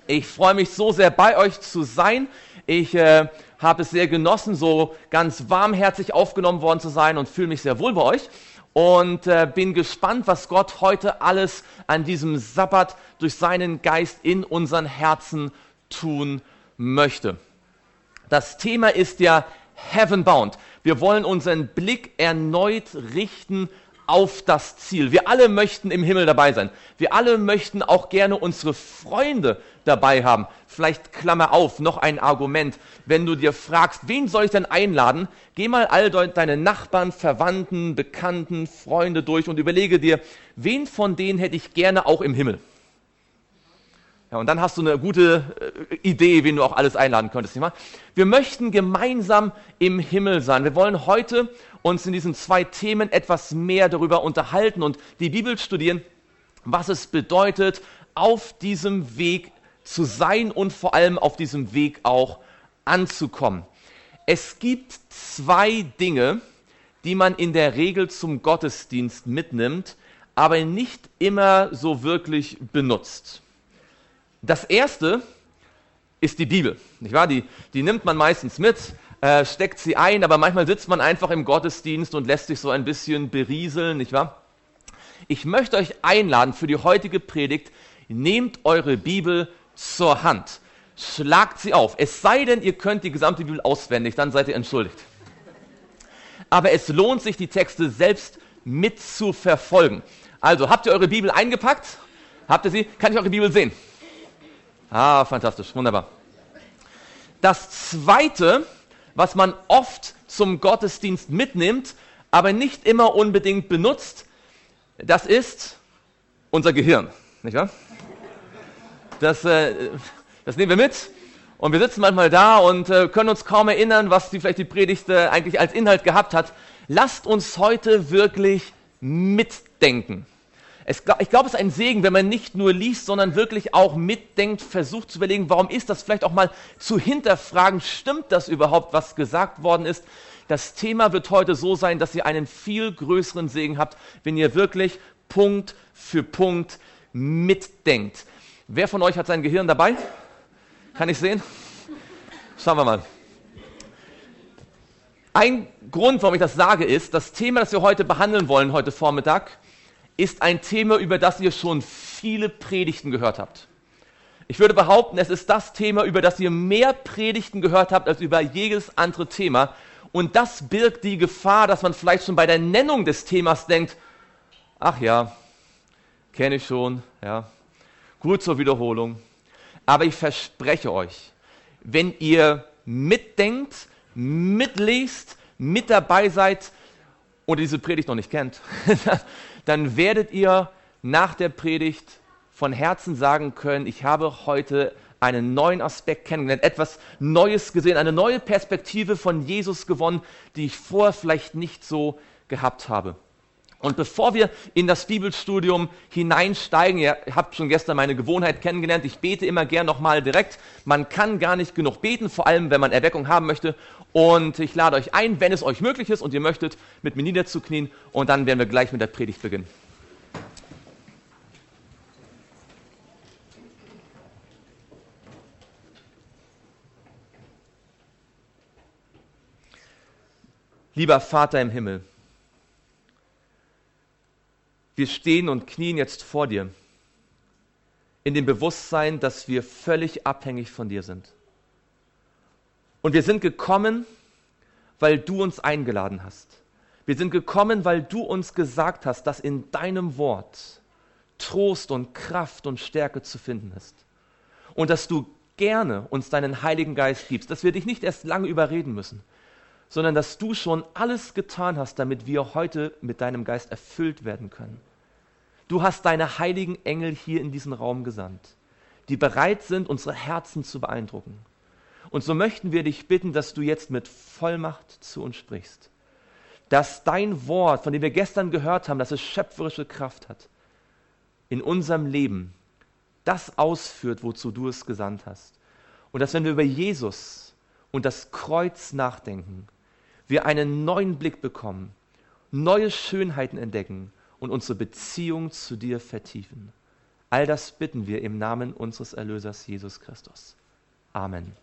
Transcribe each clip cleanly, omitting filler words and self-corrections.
Ich freue mich so sehr, bei euch zu sein. Ich habe es sehr genossen, so ganz warmherzig aufgenommen worden zu sein und fühle mich sehr wohl bei euch. Und bin gespannt, was Gott heute alles an diesem Sabbat durch seinen Geist in unseren Herzen tun möchte. Das Thema ist ja Heavenbound. Wir wollen unseren Blick erneut richten auf das Ziel. Wir alle möchten im Himmel dabei sein. Wir alle möchten auch gerne unsere Freunde dabei haben. Vielleicht Klammer auf, noch ein Argument. Wenn du dir fragst, wen soll ich denn einladen? Geh mal all deine Nachbarn, Verwandten, Bekannten, Freunde durch und überlege dir, wen von denen hätte ich gerne auch im Himmel? Ja, und dann hast du eine gute Idee, wen du auch alles einladen könntest. Nicht wahr? Wir möchten gemeinsam im Himmel sein. Wir wollen heute uns in diesen zwei Themen etwas mehr darüber unterhalten und die Bibel studieren, was es bedeutet, auf diesem Weg zu sein und vor allem auf diesem Weg auch anzukommen. Es gibt zwei Dinge, die man in der Regel zum Gottesdienst mitnimmt, aber nicht immer so wirklich benutzt. Das erste ist die Bibel, nicht wahr? Die nimmt man meistens mit, steckt sie ein, aber manchmal sitzt man einfach im Gottesdienst und lässt sich so ein bisschen berieseln, nicht wahr? Ich möchte euch einladen für die heutige Predigt, nehmt eure Bibel zur Hand, schlagt sie auf, es sei denn, ihr könnt die gesamte Bibel auswendig, dann seid ihr entschuldigt. Aber es lohnt sich, die Texte selbst mit zu verfolgen. Also, habt ihr eure Bibel eingepackt? Habt ihr sie? Kann ich eure Bibel sehen? Ah, fantastisch, wunderbar. Das Zweite, was man oft zum Gottesdienst mitnimmt, aber nicht immer unbedingt benutzt, das ist unser Gehirn, nicht wahr? Das nehmen wir mit und wir sitzen manchmal da und können uns kaum erinnern, was vielleicht die Predigt eigentlich als Inhalt gehabt hat. Lasst uns heute wirklich mitdenken. Ich glaube, es ist ein Segen, wenn man nicht nur liest, sondern wirklich auch mitdenkt, versucht zu überlegen, warum ist das, vielleicht auch mal zu hinterfragen, stimmt das überhaupt, was gesagt worden ist. Das Thema wird heute so sein, dass ihr einen viel größeren Segen habt, wenn ihr wirklich Punkt für Punkt mitdenkt. Wer von euch hat sein Gehirn dabei? Kann ich sehen? Schauen wir mal. Ein Grund, warum ich das sage, ist, das Thema, das wir heute behandeln wollen, heute Vormittag, ist ein Thema, über das ihr schon viele Predigten gehört habt. Ich würde behaupten, es ist das Thema, über das ihr mehr Predigten gehört habt, als über jedes andere Thema. Und das birgt die Gefahr, dass man vielleicht schon bei der Nennung des Themas denkt, ach ja, kenne ich schon, ja, gut zur Wiederholung. Aber ich verspreche euch, wenn ihr mitdenkt, mitlest, mit dabei seid und diese Predigt noch nicht kennt, dann werdet ihr nach der Predigt von Herzen sagen können, ich habe heute einen neuen Aspekt kennengelernt, etwas Neues gesehen, eine neue Perspektive von Jesus gewonnen, die ich vorher vielleicht nicht so gehabt habe. Und bevor wir in das Bibelstudium hineinsteigen, ihr habt schon gestern meine Gewohnheit kennengelernt, ich bete immer gern nochmal direkt. Man kann gar nicht genug beten, vor allem wenn man Erweckung haben möchte. Und ich lade euch ein, wenn es euch möglich ist und ihr möchtet, mit mir niederzuknien und dann werden wir gleich mit der Predigt beginnen. Lieber Vater im Himmel, wir stehen und knien jetzt vor dir, in dem Bewusstsein, dass wir völlig abhängig von dir sind. Und wir sind gekommen, weil du uns eingeladen hast. Wir sind gekommen, weil du uns gesagt hast, dass in deinem Wort Trost und Kraft und Stärke zu finden ist. Und dass du gerne uns deinen Heiligen Geist gibst, dass wir dich nicht erst lange überreden müssen, sondern dass du schon alles getan hast, damit wir heute mit deinem Geist erfüllt werden können. Du hast deine heiligen Engel hier in diesen Raum gesandt, die bereit sind, unsere Herzen zu beeindrucken. Und so möchten wir dich bitten, dass du jetzt mit Vollmacht zu uns sprichst, dass dein Wort, von dem wir gestern gehört haben, dass es schöpferische Kraft hat, in unserem Leben das ausführt, wozu du es gesandt hast. Und dass, wenn wir über Jesus und das Kreuz nachdenken, wir einen neuen Blick bekommen, neue Schönheiten entdecken und unsere Beziehung zu dir vertiefen. All das bitten wir im Namen unseres Erlösers Jesus Christus. Amen.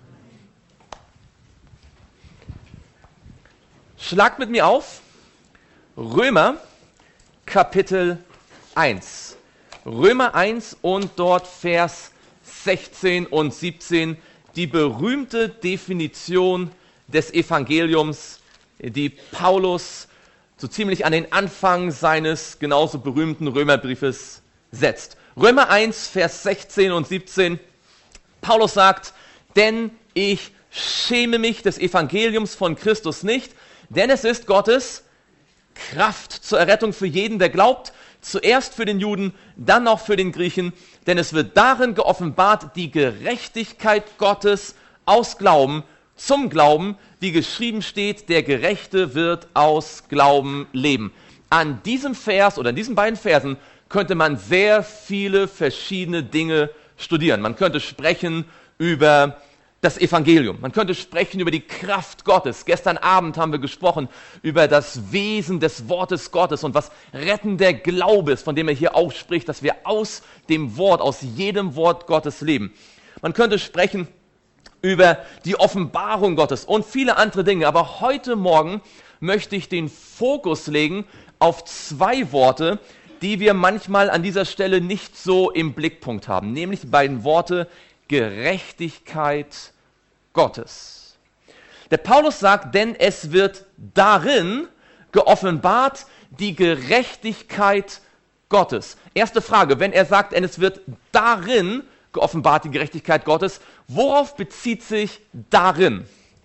Schlagt mit mir auf Römer Kapitel 1. Römer 1 und dort Vers 16 und 17, die berühmte Definition des Evangeliums, die Paulus so ziemlich an den Anfang seines genauso berühmten Römerbriefes setzt. Römer 1, Vers 16 und 17, Paulus sagt, denn ich schäme mich des Evangeliums von Christus nicht, denn es ist Gottes Kraft zur Errettung für jeden, der glaubt, zuerst für den Juden, dann auch für den Griechen, denn es wird darin geoffenbart die Gerechtigkeit Gottes aus Glauben zum Glauben, wie geschrieben steht, der Gerechte wird aus Glauben leben. An diesem Vers oder an diesen beiden Versen könnte man sehr viele verschiedene Dinge studieren. Man könnte sprechen über das Evangelium. Man könnte sprechen über die Kraft Gottes. Gestern Abend haben wir gesprochen über das Wesen des Wortes Gottes und was rettender Glaube ist, von dem er hier auch spricht, dass wir aus dem Wort, aus jedem Wort Gottes leben. Man könnte sprechen über die Offenbarung Gottes und viele andere Dinge. Aber heute Morgen möchte ich den Fokus legen auf zwei Worte, die wir manchmal an dieser Stelle nicht so im Blickpunkt haben, nämlich die beiden Worte Gerechtigkeit Gottes. Der Paulus sagt, denn es wird darin geoffenbart die Gerechtigkeit Gottes. Erste Frage, wenn er sagt, denn es wird darin geoffenbart die Gerechtigkeit Gottes, worauf bezieht sich darin?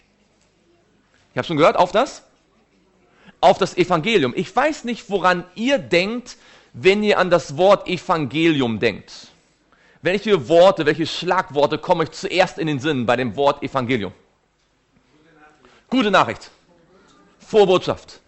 Ich habe schon gehört, auf das? Auf das Evangelium. Ich weiß nicht, woran ihr denkt, wenn ihr an das Wort Evangelium denkt. Welche Worte, welche Schlagworte kommen euch zuerst in den Sinn bei dem Wort Evangelium? Gute Nachricht. Frohe Botschaft.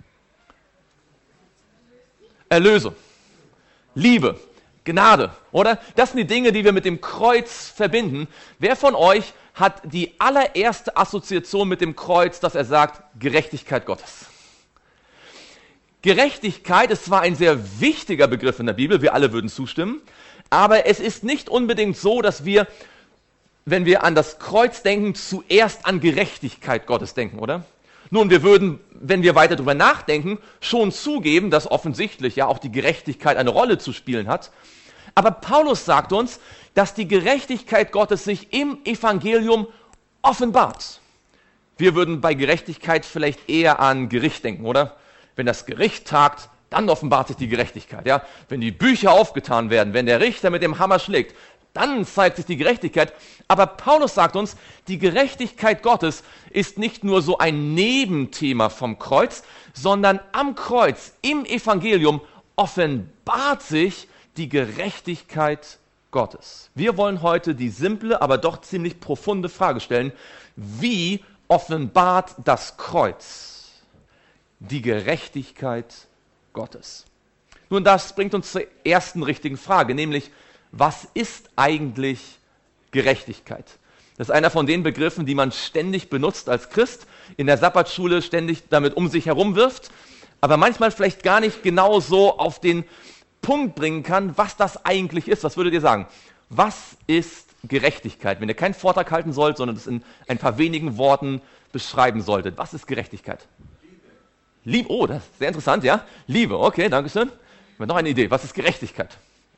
Erlösung. Liebe. Gnade, oder? Das sind die Dinge, die wir mit dem Kreuz verbinden. Wer von euch hat die allererste Assoziation mit dem Kreuz, dass er sagt, Gerechtigkeit Gottes? Gerechtigkeit ist zwar ein sehr wichtiger Begriff in der Bibel, wir alle würden zustimmen, aber es ist nicht unbedingt so, dass wir, wenn wir an das Kreuz denken, zuerst an Gerechtigkeit Gottes denken, oder? Nun, wir würden, wenn wir weiter darüber nachdenken, schon zugeben, dass offensichtlich ja auch die Gerechtigkeit eine Rolle zu spielen hat. Aber Paulus sagt uns, dass die Gerechtigkeit Gottes sich im Evangelium offenbart. Wir würden bei Gerechtigkeit vielleicht eher an Gericht denken, oder? Wenn das Gericht tagt, dann offenbart sich die Gerechtigkeit. Ja? Wenn die Bücher aufgetan werden, wenn der Richter mit dem Hammer schlägt, dann zeigt sich die Gerechtigkeit. Aber Paulus sagt uns, die Gerechtigkeit Gottes ist nicht nur so ein Nebenthema vom Kreuz, sondern am Kreuz, im Evangelium, offenbart sich die Gerechtigkeit Gottes. Wir wollen heute die simple, aber doch ziemlich profunde Frage stellen: Wie offenbart das Kreuz die Gerechtigkeit Gottes? Nun, das bringt uns zur ersten richtigen Frage, nämlich: Was ist eigentlich Gerechtigkeit? Das ist einer von den Begriffen, die man ständig benutzt als Christ, in der Sabbatschule ständig damit um sich herum wirft, aber manchmal vielleicht gar nicht genau so auf den Punkt bringen kann, was das eigentlich ist. Was würdet ihr sagen? Was ist Gerechtigkeit? Wenn ihr keinen Vortrag halten sollt, sondern es in ein paar wenigen Worten beschreiben solltet. Was ist Gerechtigkeit? Liebe. Oh, das ist sehr interessant, ja? Liebe, okay, danke schön. Noch eine Idee. Was ist Gerechtigkeit?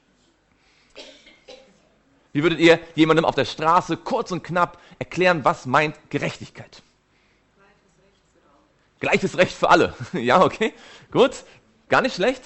Wie würdet ihr jemandem auf der Straße kurz und knapp erklären, was meint Gerechtigkeit? Gleiches Recht für alle. Ja, okay, gut, gar nicht schlecht.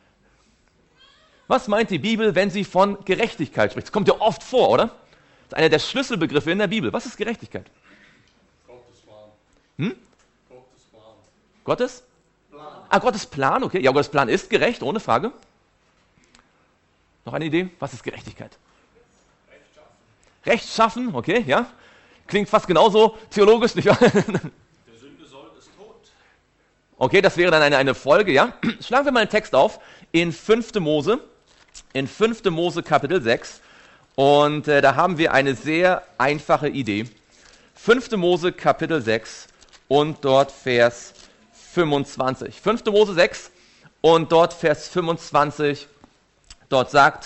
Was meint die Bibel, wenn sie von Gerechtigkeit spricht? Das kommt ja oft vor, oder? Das ist einer der Schlüsselbegriffe in der Bibel. Was ist Gerechtigkeit? Gottes Plan. Gottes Plan. Gottes? Plan. Gottes Plan, okay. Ja, Gottes Plan ist gerecht, ohne Frage. Noch eine Idee? Was ist Gerechtigkeit? Rechtschaffen, okay, ja. Klingt fast genauso theologisch, nicht wahr? Der Sünde ist tot. Okay, das wäre dann eine Folge, ja. Schlagen wir mal einen Text auf in 5. Mose Kapitel 6. Und da haben wir eine sehr einfache Idee. 5. Mose Kapitel 6 und dort Vers 25. 5. Mose 6 und dort Vers 25, dort sagt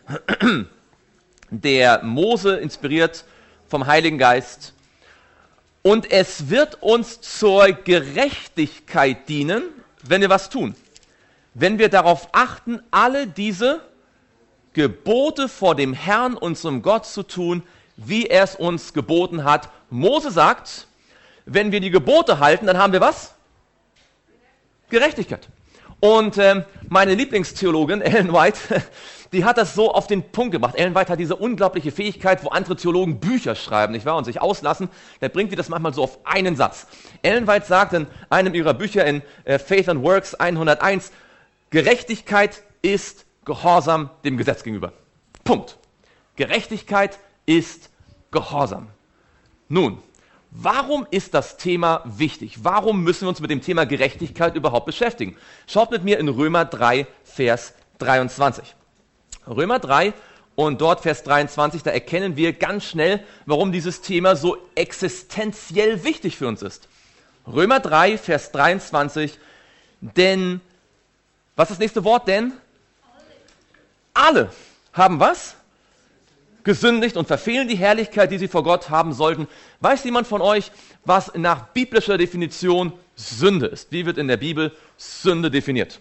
der Mose inspiriert vom Heiligen Geist. Und es wird uns zur Gerechtigkeit dienen, wenn wir was tun. Wenn wir darauf achten, alle diese Gebote vor dem Herrn, unserem Gott, zu tun, wie er es uns geboten hat. Mose sagt, wenn wir die Gebote halten, dann haben wir was? Gerechtigkeit. Und meine Lieblingstheologin, Ellen White, die hat das so auf den Punkt gebracht. Ellen White hat diese unglaubliche Fähigkeit, wo andere Theologen Bücher schreiben, nicht wahr, und sich auslassen. Da bringt sie das manchmal so auf einen Satz. Ellen White sagt in einem ihrer Bücher in Faith and Works 101, Gerechtigkeit ist Gehorsam dem Gesetz gegenüber. Punkt. Gerechtigkeit ist Gehorsam. Nun, warum ist das Thema wichtig? Warum müssen wir uns mit dem Thema Gerechtigkeit überhaupt beschäftigen? Schaut mit mir in Römer 3, Vers 23. Römer 3 und dort Vers 23, da erkennen wir ganz schnell, warum dieses Thema so existenziell wichtig für uns ist. Römer 3, Vers 23, denn, was ist das nächste Wort denn? Alle haben was? Gesündigt und verfehlen die Herrlichkeit, die sie vor Gott haben sollten. Weiß jemand von euch, was nach biblischer Definition Sünde ist? Wie wird in der Bibel Sünde definiert?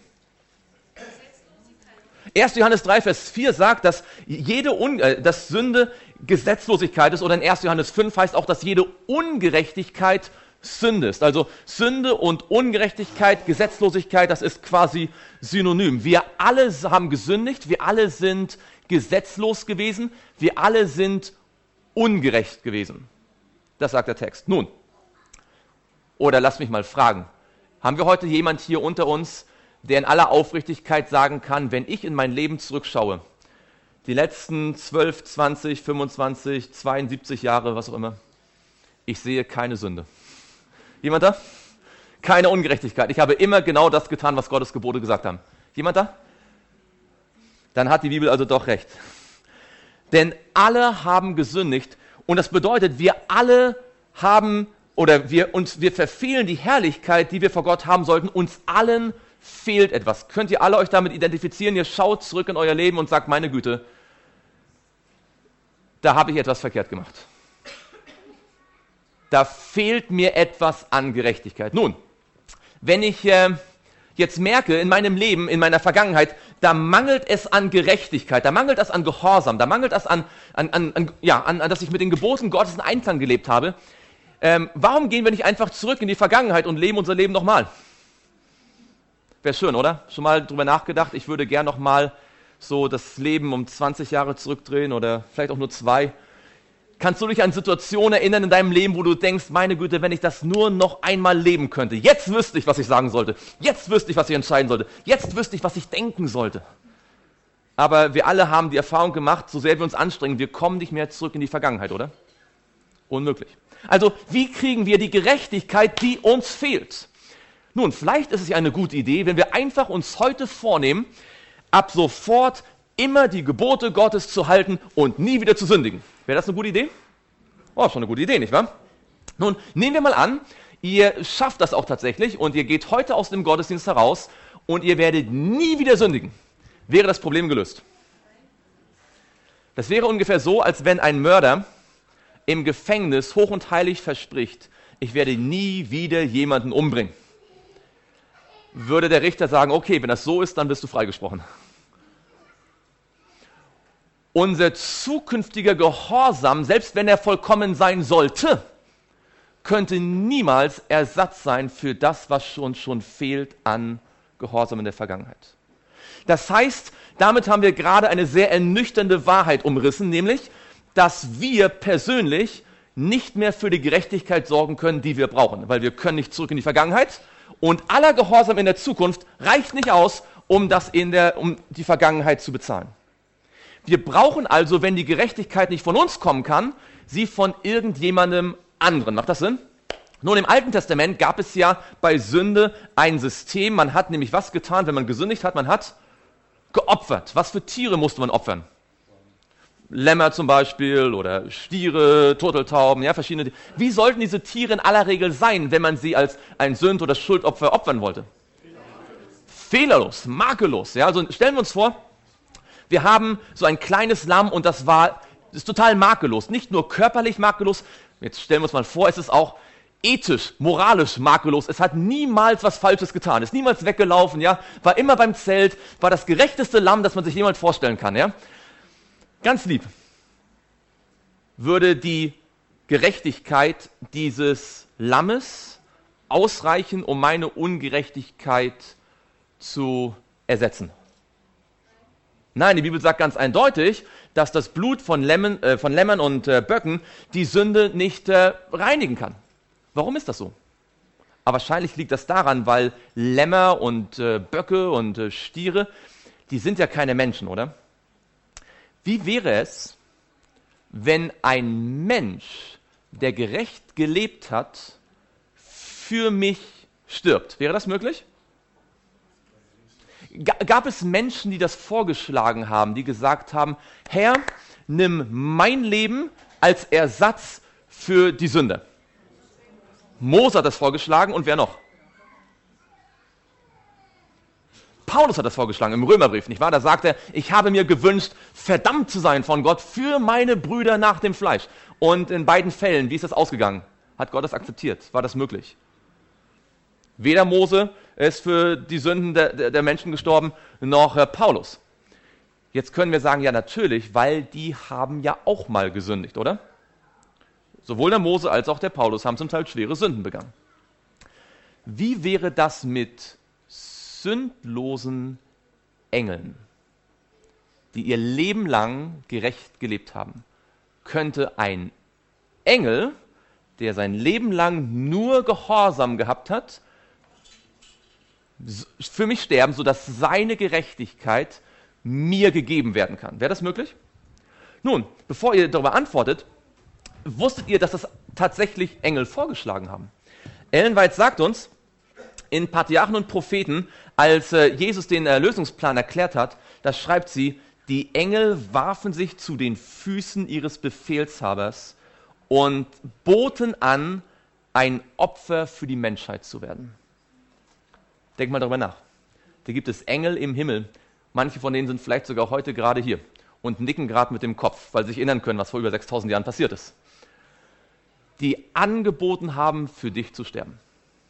1. Johannes 3, Vers 4 sagt, dass dass Sünde Gesetzlosigkeit ist, oder in 1. Johannes 5 heißt auch, dass jede Ungerechtigkeit Sünde ist. Also Sünde und Ungerechtigkeit, Gesetzlosigkeit, das ist quasi synonym. Wir alle haben gesündigt, wir alle sind gesetzlos gewesen, wir alle sind ungerecht gewesen. Das sagt der Text. Nun, oder lasst mich mal fragen, haben wir heute jemand hier unter uns, der in aller Aufrichtigkeit sagen kann, wenn ich in mein Leben zurückschaue, die letzten 12, 20, 25, 72 Jahre, was auch immer, ich sehe keine Sünde. Jemand da? Keine Ungerechtigkeit. Ich habe immer genau das getan, was Gottes Gebote gesagt haben. Jemand da? Dann hat die Bibel also doch recht. Denn alle haben gesündigt und das bedeutet, wir alle haben wir verfehlen die Herrlichkeit, die wir vor Gott haben sollten. Uns allen fehlt etwas. Könnt ihr alle euch damit identifizieren? Ihr schaut zurück in euer Leben und sagt, meine Güte, da habe ich etwas verkehrt gemacht. Da fehlt mir etwas an Gerechtigkeit. Nun, wenn ich jetzt merke in meinem Leben, in meiner Vergangenheit, da mangelt es an Gerechtigkeit, da mangelt es an Gehorsam, da mangelt es an dass ich mit den Geboten Gottes in Einklang gelebt habe, warum gehen wir nicht einfach zurück in die Vergangenheit und leben unser Leben nochmal? Wäre schön, oder? Schon mal drüber nachgedacht, ich würde gern nochmal so das Leben um 20 Jahre zurückdrehen oder vielleicht auch nur 2. Kannst du dich an Situationen erinnern in deinem Leben, wo du denkst, meine Güte, wenn ich das nur noch einmal leben könnte, jetzt wüsste ich, was ich sagen sollte, jetzt wüsste ich, was ich entscheiden sollte, jetzt wüsste ich, was ich denken sollte. Aber wir alle haben die Erfahrung gemacht, so sehr wir uns anstrengen, wir kommen nicht mehr zurück in die Vergangenheit, oder? Unmöglich. Also, wie kriegen wir die Gerechtigkeit, die uns fehlt? Nun, vielleicht ist es ja eine gute Idee, wenn wir einfach uns heute vornehmen, ab sofort immer die Gebote Gottes zu halten und nie wieder zu sündigen. Wäre das eine gute Idee? Oh, schon eine gute Idee, nicht wahr? Nun, nehmen wir mal an, ihr schafft das auch tatsächlich und ihr geht heute aus dem Gottesdienst heraus und ihr werdet nie wieder sündigen. Wäre das Problem gelöst? Das wäre ungefähr so, als wenn ein Mörder im Gefängnis hoch und heilig verspricht, ich werde nie wieder jemanden umbringen. Würde der Richter sagen, okay, wenn das so ist, dann bist du freigesprochen. Unser zukünftiger Gehorsam, selbst wenn er vollkommen sein sollte, könnte niemals Ersatz sein für das, was schon fehlt an Gehorsam in der Vergangenheit. Das heißt, damit haben wir gerade eine sehr ernüchternde Wahrheit umrissen, nämlich, dass wir persönlich nicht mehr für die Gerechtigkeit sorgen können, die wir brauchen, weil wir können nicht zurück in die Vergangenheit und aller Gehorsam in der Zukunft reicht nicht aus, um die Vergangenheit zu bezahlen. Wir brauchen also, wenn die Gerechtigkeit nicht von uns kommen kann, sie von irgendjemandem anderen. Macht das Sinn? Nun, im Alten Testament gab es ja bei Sünde ein System. Man hat nämlich was getan, wenn man gesündigt hat? Man hat geopfert. Was für Tiere musste man opfern? Lämmer zum Beispiel oder Stiere, Turteltauben, ja, verschiedene. Wie sollten diese Tiere in aller Regel sein, wenn man sie als ein Sünd- oder Schuldopfer opfern wollte? Fehlerlos, makellos. Ja, also stellen wir uns vor, Wir haben so ein kleines Lamm und das ist total makellos. Nicht nur körperlich makellos, jetzt stellen wir uns mal vor, es ist auch ethisch, moralisch makellos. Es hat niemals was Falsches getan, ist niemals weggelaufen, ja, war immer beim Zelt, war das gerechteste Lamm, das man sich jemals vorstellen kann, ja. Ganz lieb. Würde die Gerechtigkeit dieses Lammes ausreichen, um meine Ungerechtigkeit zu ersetzen? Nein, die Bibel sagt ganz eindeutig, dass das Blut von Lämmern und Böcken die Sünde nicht reinigen kann. Warum ist das so? Aber wahrscheinlich liegt das daran, weil Lämmer und Böcke und Stiere, die sind ja keine Menschen, oder? Wie wäre es, wenn ein Mensch, der gerecht gelebt hat, für mich stirbt? Wäre das möglich? Gab es Menschen, die das vorgeschlagen haben, die gesagt haben, Herr, nimm mein Leben als Ersatz für die Sünde? Mose hat das vorgeschlagen und wer noch? Paulus hat das vorgeschlagen im Römerbrief, nicht wahr? Da sagt er, ich habe mir gewünscht, verdammt zu sein von Gott für meine Brüder nach dem Fleisch. Und in beiden Fällen, wie ist das ausgegangen? Hat Gott das akzeptiert? War das möglich? Weder Mose ist für die Sünden der Menschen gestorben, noch Paulus. Jetzt können wir sagen, ja natürlich, weil die haben ja auch mal gesündigt, oder? Sowohl der Mose als auch der Paulus haben zum Teil schwere Sünden begangen. Wie wäre das mit sündlosen Engeln, die ihr Leben lang gerecht gelebt haben? Könnte ein Engel, der sein Leben lang nur Gehorsam gehabt hat, für mich sterben, sodass seine Gerechtigkeit mir gegeben werden kann? Wäre das möglich? Nun, bevor ihr darüber antwortet, wusstet ihr, dass das tatsächlich Engel vorgeschlagen haben? Ellen White sagt uns, in Patriarchen und Propheten, als Jesus den Erlösungsplan erklärt hat, da schreibt sie, die Engel warfen sich zu den Füßen ihres Befehlshabers und boten an, ein Opfer für die Menschheit zu werden. Denk mal darüber nach. Da gibt es Engel im Himmel. Manche von denen sind vielleicht sogar heute gerade hier und nicken gerade mit dem Kopf, weil sie sich erinnern können, was vor über 6000 Jahren passiert ist. Die angeboten haben, für dich zu sterben.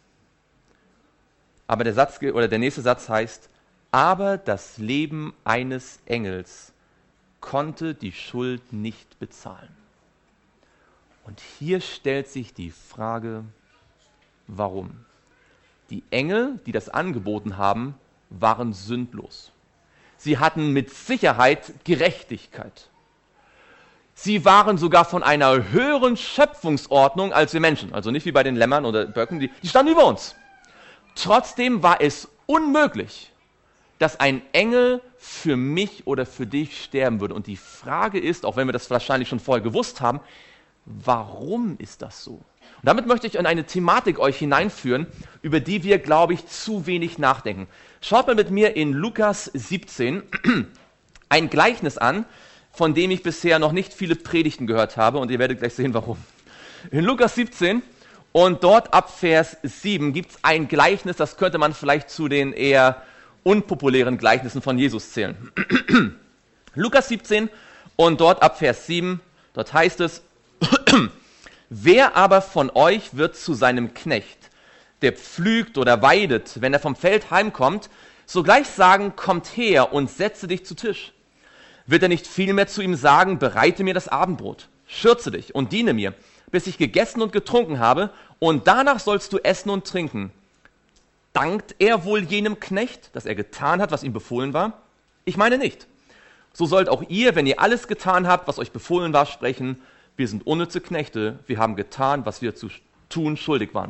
Aber der nächste Satz heißt, aber das Leben eines Engels konnte die Schuld nicht bezahlen. Und hier stellt sich die Frage, warum? Die Engel, die das angeboten haben, waren sündlos. Sie hatten mit Sicherheit Gerechtigkeit. Sie waren sogar von einer höheren Schöpfungsordnung als wir Menschen. Also nicht wie bei den Lämmern oder Böcken, die standen über uns. Trotzdem war es unmöglich, dass ein Engel für mich oder für dich sterben würde. Und die Frage ist, auch wenn wir das wahrscheinlich schon vorher gewusst haben, warum ist das so? Und damit möchte ich in eine Thematik euch hineinführen, über die wir, glaube ich, zu wenig nachdenken. Schaut mal mit mir in Lukas 17 ein Gleichnis an, von dem ich bisher noch nicht viele Predigten gehört habe, und ihr werdet gleich sehen, warum. In Lukas 17 und dort ab Vers 7 gibt es ein Gleichnis, das könnte man vielleicht zu den eher unpopulären Gleichnissen von Jesus zählen. Lukas 17 und dort ab Vers 7, dort heißt es, wer aber von euch wird zu seinem Knecht, der pflügt oder weidet, wenn er vom Feld heimkommt, sogleich sagen, kommt her und setze dich zu Tisch? Wird er nicht vielmehr zu ihm sagen, bereite mir das Abendbrot, schürze dich und diene mir, bis ich gegessen und getrunken habe, und danach sollst du essen und trinken? Dankt er wohl jenem Knecht, dass er getan hat, was ihm befohlen war? Ich meine nicht. So sollt auch ihr, wenn ihr alles getan habt, was euch befohlen war, sprechen, wir sind unnütze Knechte, wir haben getan, was wir zu tun schuldig waren.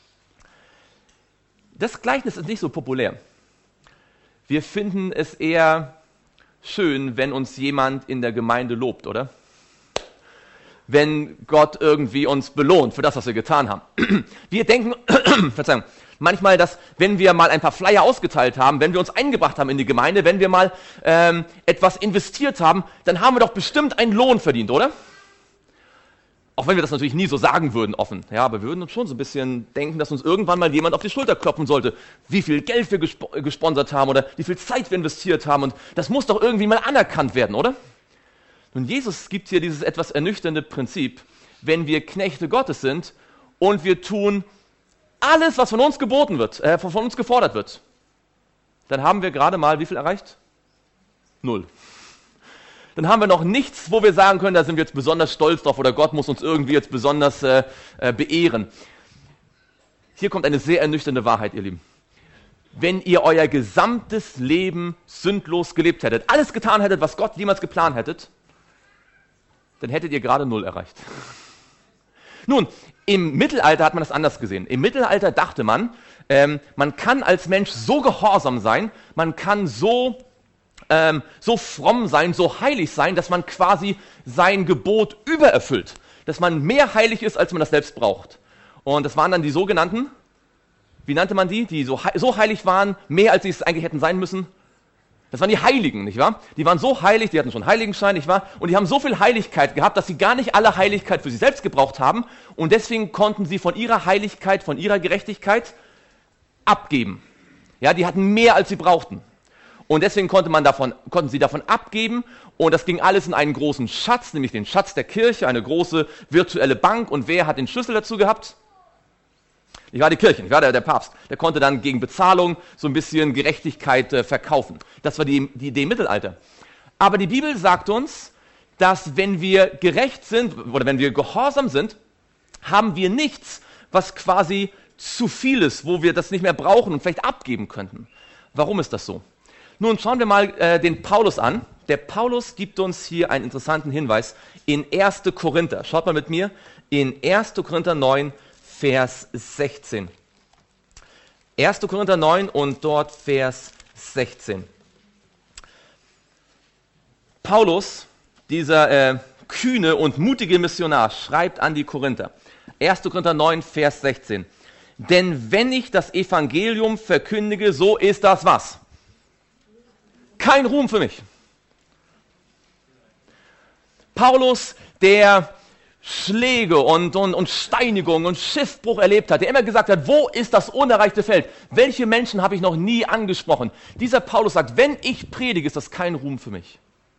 Das Gleichnis ist nicht so populär. Wir finden es eher schön, wenn uns jemand in der Gemeinde lobt, oder? Wenn Gott irgendwie uns belohnt für das, was wir getan haben. Wir denken, Verzeihung, manchmal, dass wenn wir mal ein paar Flyer ausgeteilt haben, wenn wir uns eingebracht haben in die Gemeinde, wenn wir mal etwas investiert haben, dann haben wir doch bestimmt einen Lohn verdient, oder? Auch wenn wir das natürlich nie so sagen würden offen. Ja, aber wir würden uns schon so ein bisschen denken, dass uns irgendwann mal jemand auf die Schulter klopfen sollte, wie viel Geld wir gesponsert haben oder wie viel Zeit wir investiert haben. Und das muss doch irgendwie mal anerkannt werden, oder? Nun, Jesus gibt hier dieses etwas ernüchternde Prinzip, wenn wir Knechte Gottes sind und wir tun alles, was von uns geboten wird, von uns gefordert wird, dann haben wir gerade mal wie viel erreicht? 0. Dann haben wir noch nichts, wo wir sagen können, da sind wir jetzt besonders stolz drauf oder Gott muss uns irgendwie jetzt besonders beehren. Hier kommt eine sehr ernüchternde Wahrheit, ihr Lieben. Wenn ihr euer gesamtes Leben sündlos gelebt hättet, alles getan hättet, was Gott jemals geplant hättet, dann hättet ihr gerade 0 erreicht. Nun, im Mittelalter hat man das anders gesehen. Im Mittelalter dachte man, man kann als Mensch so gehorsam sein, man kann so fromm sein, so heilig sein, dass man quasi sein Gebot übererfüllt. Dass man mehr heilig ist, als man das selbst braucht. Und das waren dann die sogenannten, wie nannte man die? Die so heilig waren, mehr als sie es eigentlich hätten sein müssen. Das waren die Heiligen, nicht wahr? Die waren so heilig, die hatten schon Heiligenschein, nicht wahr? Und die haben so viel Heiligkeit gehabt, dass sie gar nicht alle Heiligkeit für sich selbst gebraucht haben. Und deswegen konnten sie von ihrer Heiligkeit, von ihrer Gerechtigkeit abgeben. Ja, die hatten mehr, als sie brauchten. Und deswegen konnten sie davon abgeben und das ging alles in einen großen Schatz, nämlich den Schatz der Kirche, eine große virtuelle Bank. Und wer hat den Schlüssel dazu gehabt? Ich war die Kirche, ich war der Papst. Der konnte dann gegen Bezahlung so ein bisschen Gerechtigkeit verkaufen. Das war die Idee im Mittelalter. Aber die Bibel sagt uns, dass wenn wir gerecht sind oder wenn wir gehorsam sind, haben wir nichts, was quasi zu viel ist, wo wir das nicht mehr brauchen und vielleicht abgeben könnten. Warum ist das so? Nun schauen wir mal den Paulus an. Der Paulus gibt uns hier einen interessanten Hinweis in 1. Korinther. Schaut mal mit mir in 1. Korinther 9, Vers 16. 1. Korinther 9 und dort Vers 16. Paulus, dieser kühne und mutige Missionar, schreibt an die Korinther. 1. Korinther 9, Vers 16. Denn wenn ich das Evangelium verkündige, so ist das was? Kein Ruhm für mich. Paulus, der Schläge und Steinigung und Schiffbruch erlebt hat, der immer gesagt hat, wo ist das unerreichte Feld? Welche Menschen habe ich noch nie angesprochen? Dieser Paulus sagt, wenn ich predige, ist das kein Ruhm für mich.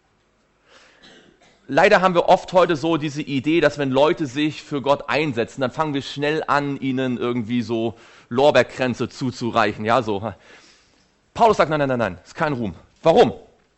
Leider haben wir oft heute so diese Idee, dass wenn Leute sich für Gott einsetzen, dann fangen wir schnell an, ihnen irgendwie so Lorbeerkränze zuzureichen. Ja, so. Paulus sagt, nein, ist kein Ruhm. Warum?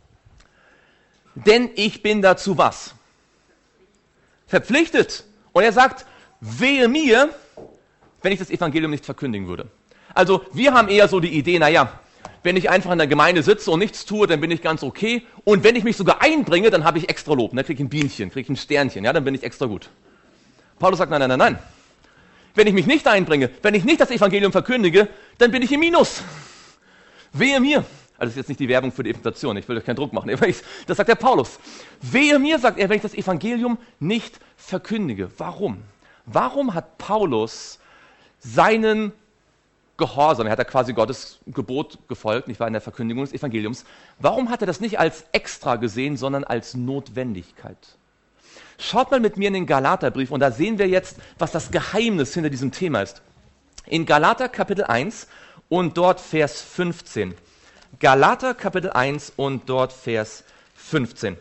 Denn ich bin dazu was? Verpflichtet. Und er sagt, wehe mir, wenn ich das Evangelium nicht verkündigen würde. Also wir haben eher so die Idee, wenn ich einfach in der Gemeinde sitze und nichts tue, dann bin ich ganz okay. Und wenn ich mich sogar einbringe, dann habe ich extra Lob. Dann kriege ich ein Bienchen, kriege ich ein Sternchen, ja, dann bin ich extra gut. Paulus sagt, nein. Wenn ich mich nicht einbringe, wenn ich nicht das Evangelium verkündige, dann bin ich im Minus. Wehe mir. Also das ist jetzt nicht die Werbung für die Evangelisation, ich will euch keinen Druck machen. Das sagt der Paulus. Wehe mir, sagt er, wenn ich das Evangelium nicht verkündige. Warum? Warum hat Paulus seinen Gehorsam, er hat ja quasi Gottes Gebot gefolgt, nicht wahr, in der Verkündigung des Evangeliums. Warum hat er das nicht als Extra gesehen, sondern als Notwendigkeit? Schaut mal mit mir in den Galaterbrief und da sehen wir jetzt, was das Geheimnis hinter diesem Thema ist. In Galater Kapitel 1 und dort Vers 15. Galater Kapitel 1 und dort Vers 15.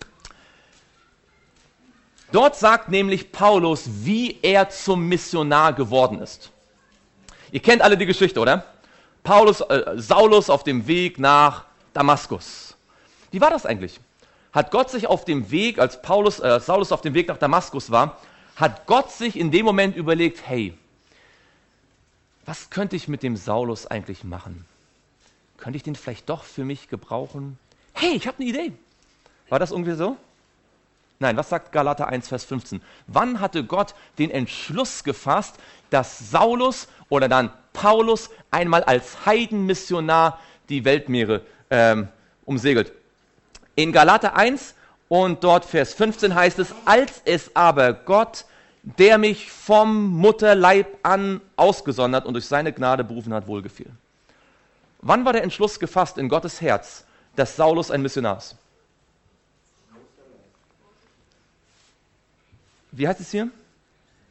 Dort sagt nämlich Paulus, wie er zum Missionar geworden ist. Ihr kennt alle die Geschichte, oder? Saulus auf dem Weg nach Damaskus. Wie war das eigentlich? Hat Gott sich auf dem Weg, als Saulus auf dem Weg nach Damaskus war, hat Gott sich in dem Moment überlegt, hey, was könnte ich mit dem Saulus eigentlich machen? Könnte ich den vielleicht doch für mich gebrauchen? Hey, ich habe eine Idee. War das irgendwie so? Nein, was sagt Galater 1, Vers 15? Wann hatte Gott den Entschluss gefasst, dass Saulus oder dann Paulus einmal als Heidenmissionar die Weltmeere umsegelt? In Galater 1 und dort Vers 15 heißt es, als es aber Gott, der mich vom Mutterleib an ausgesondert und durch seine Gnade berufen hat, wohlgefiel. Wann war der Entschluss gefasst in Gottes Herz, dass Saulus ein Missionar ist? Wie heißt es hier?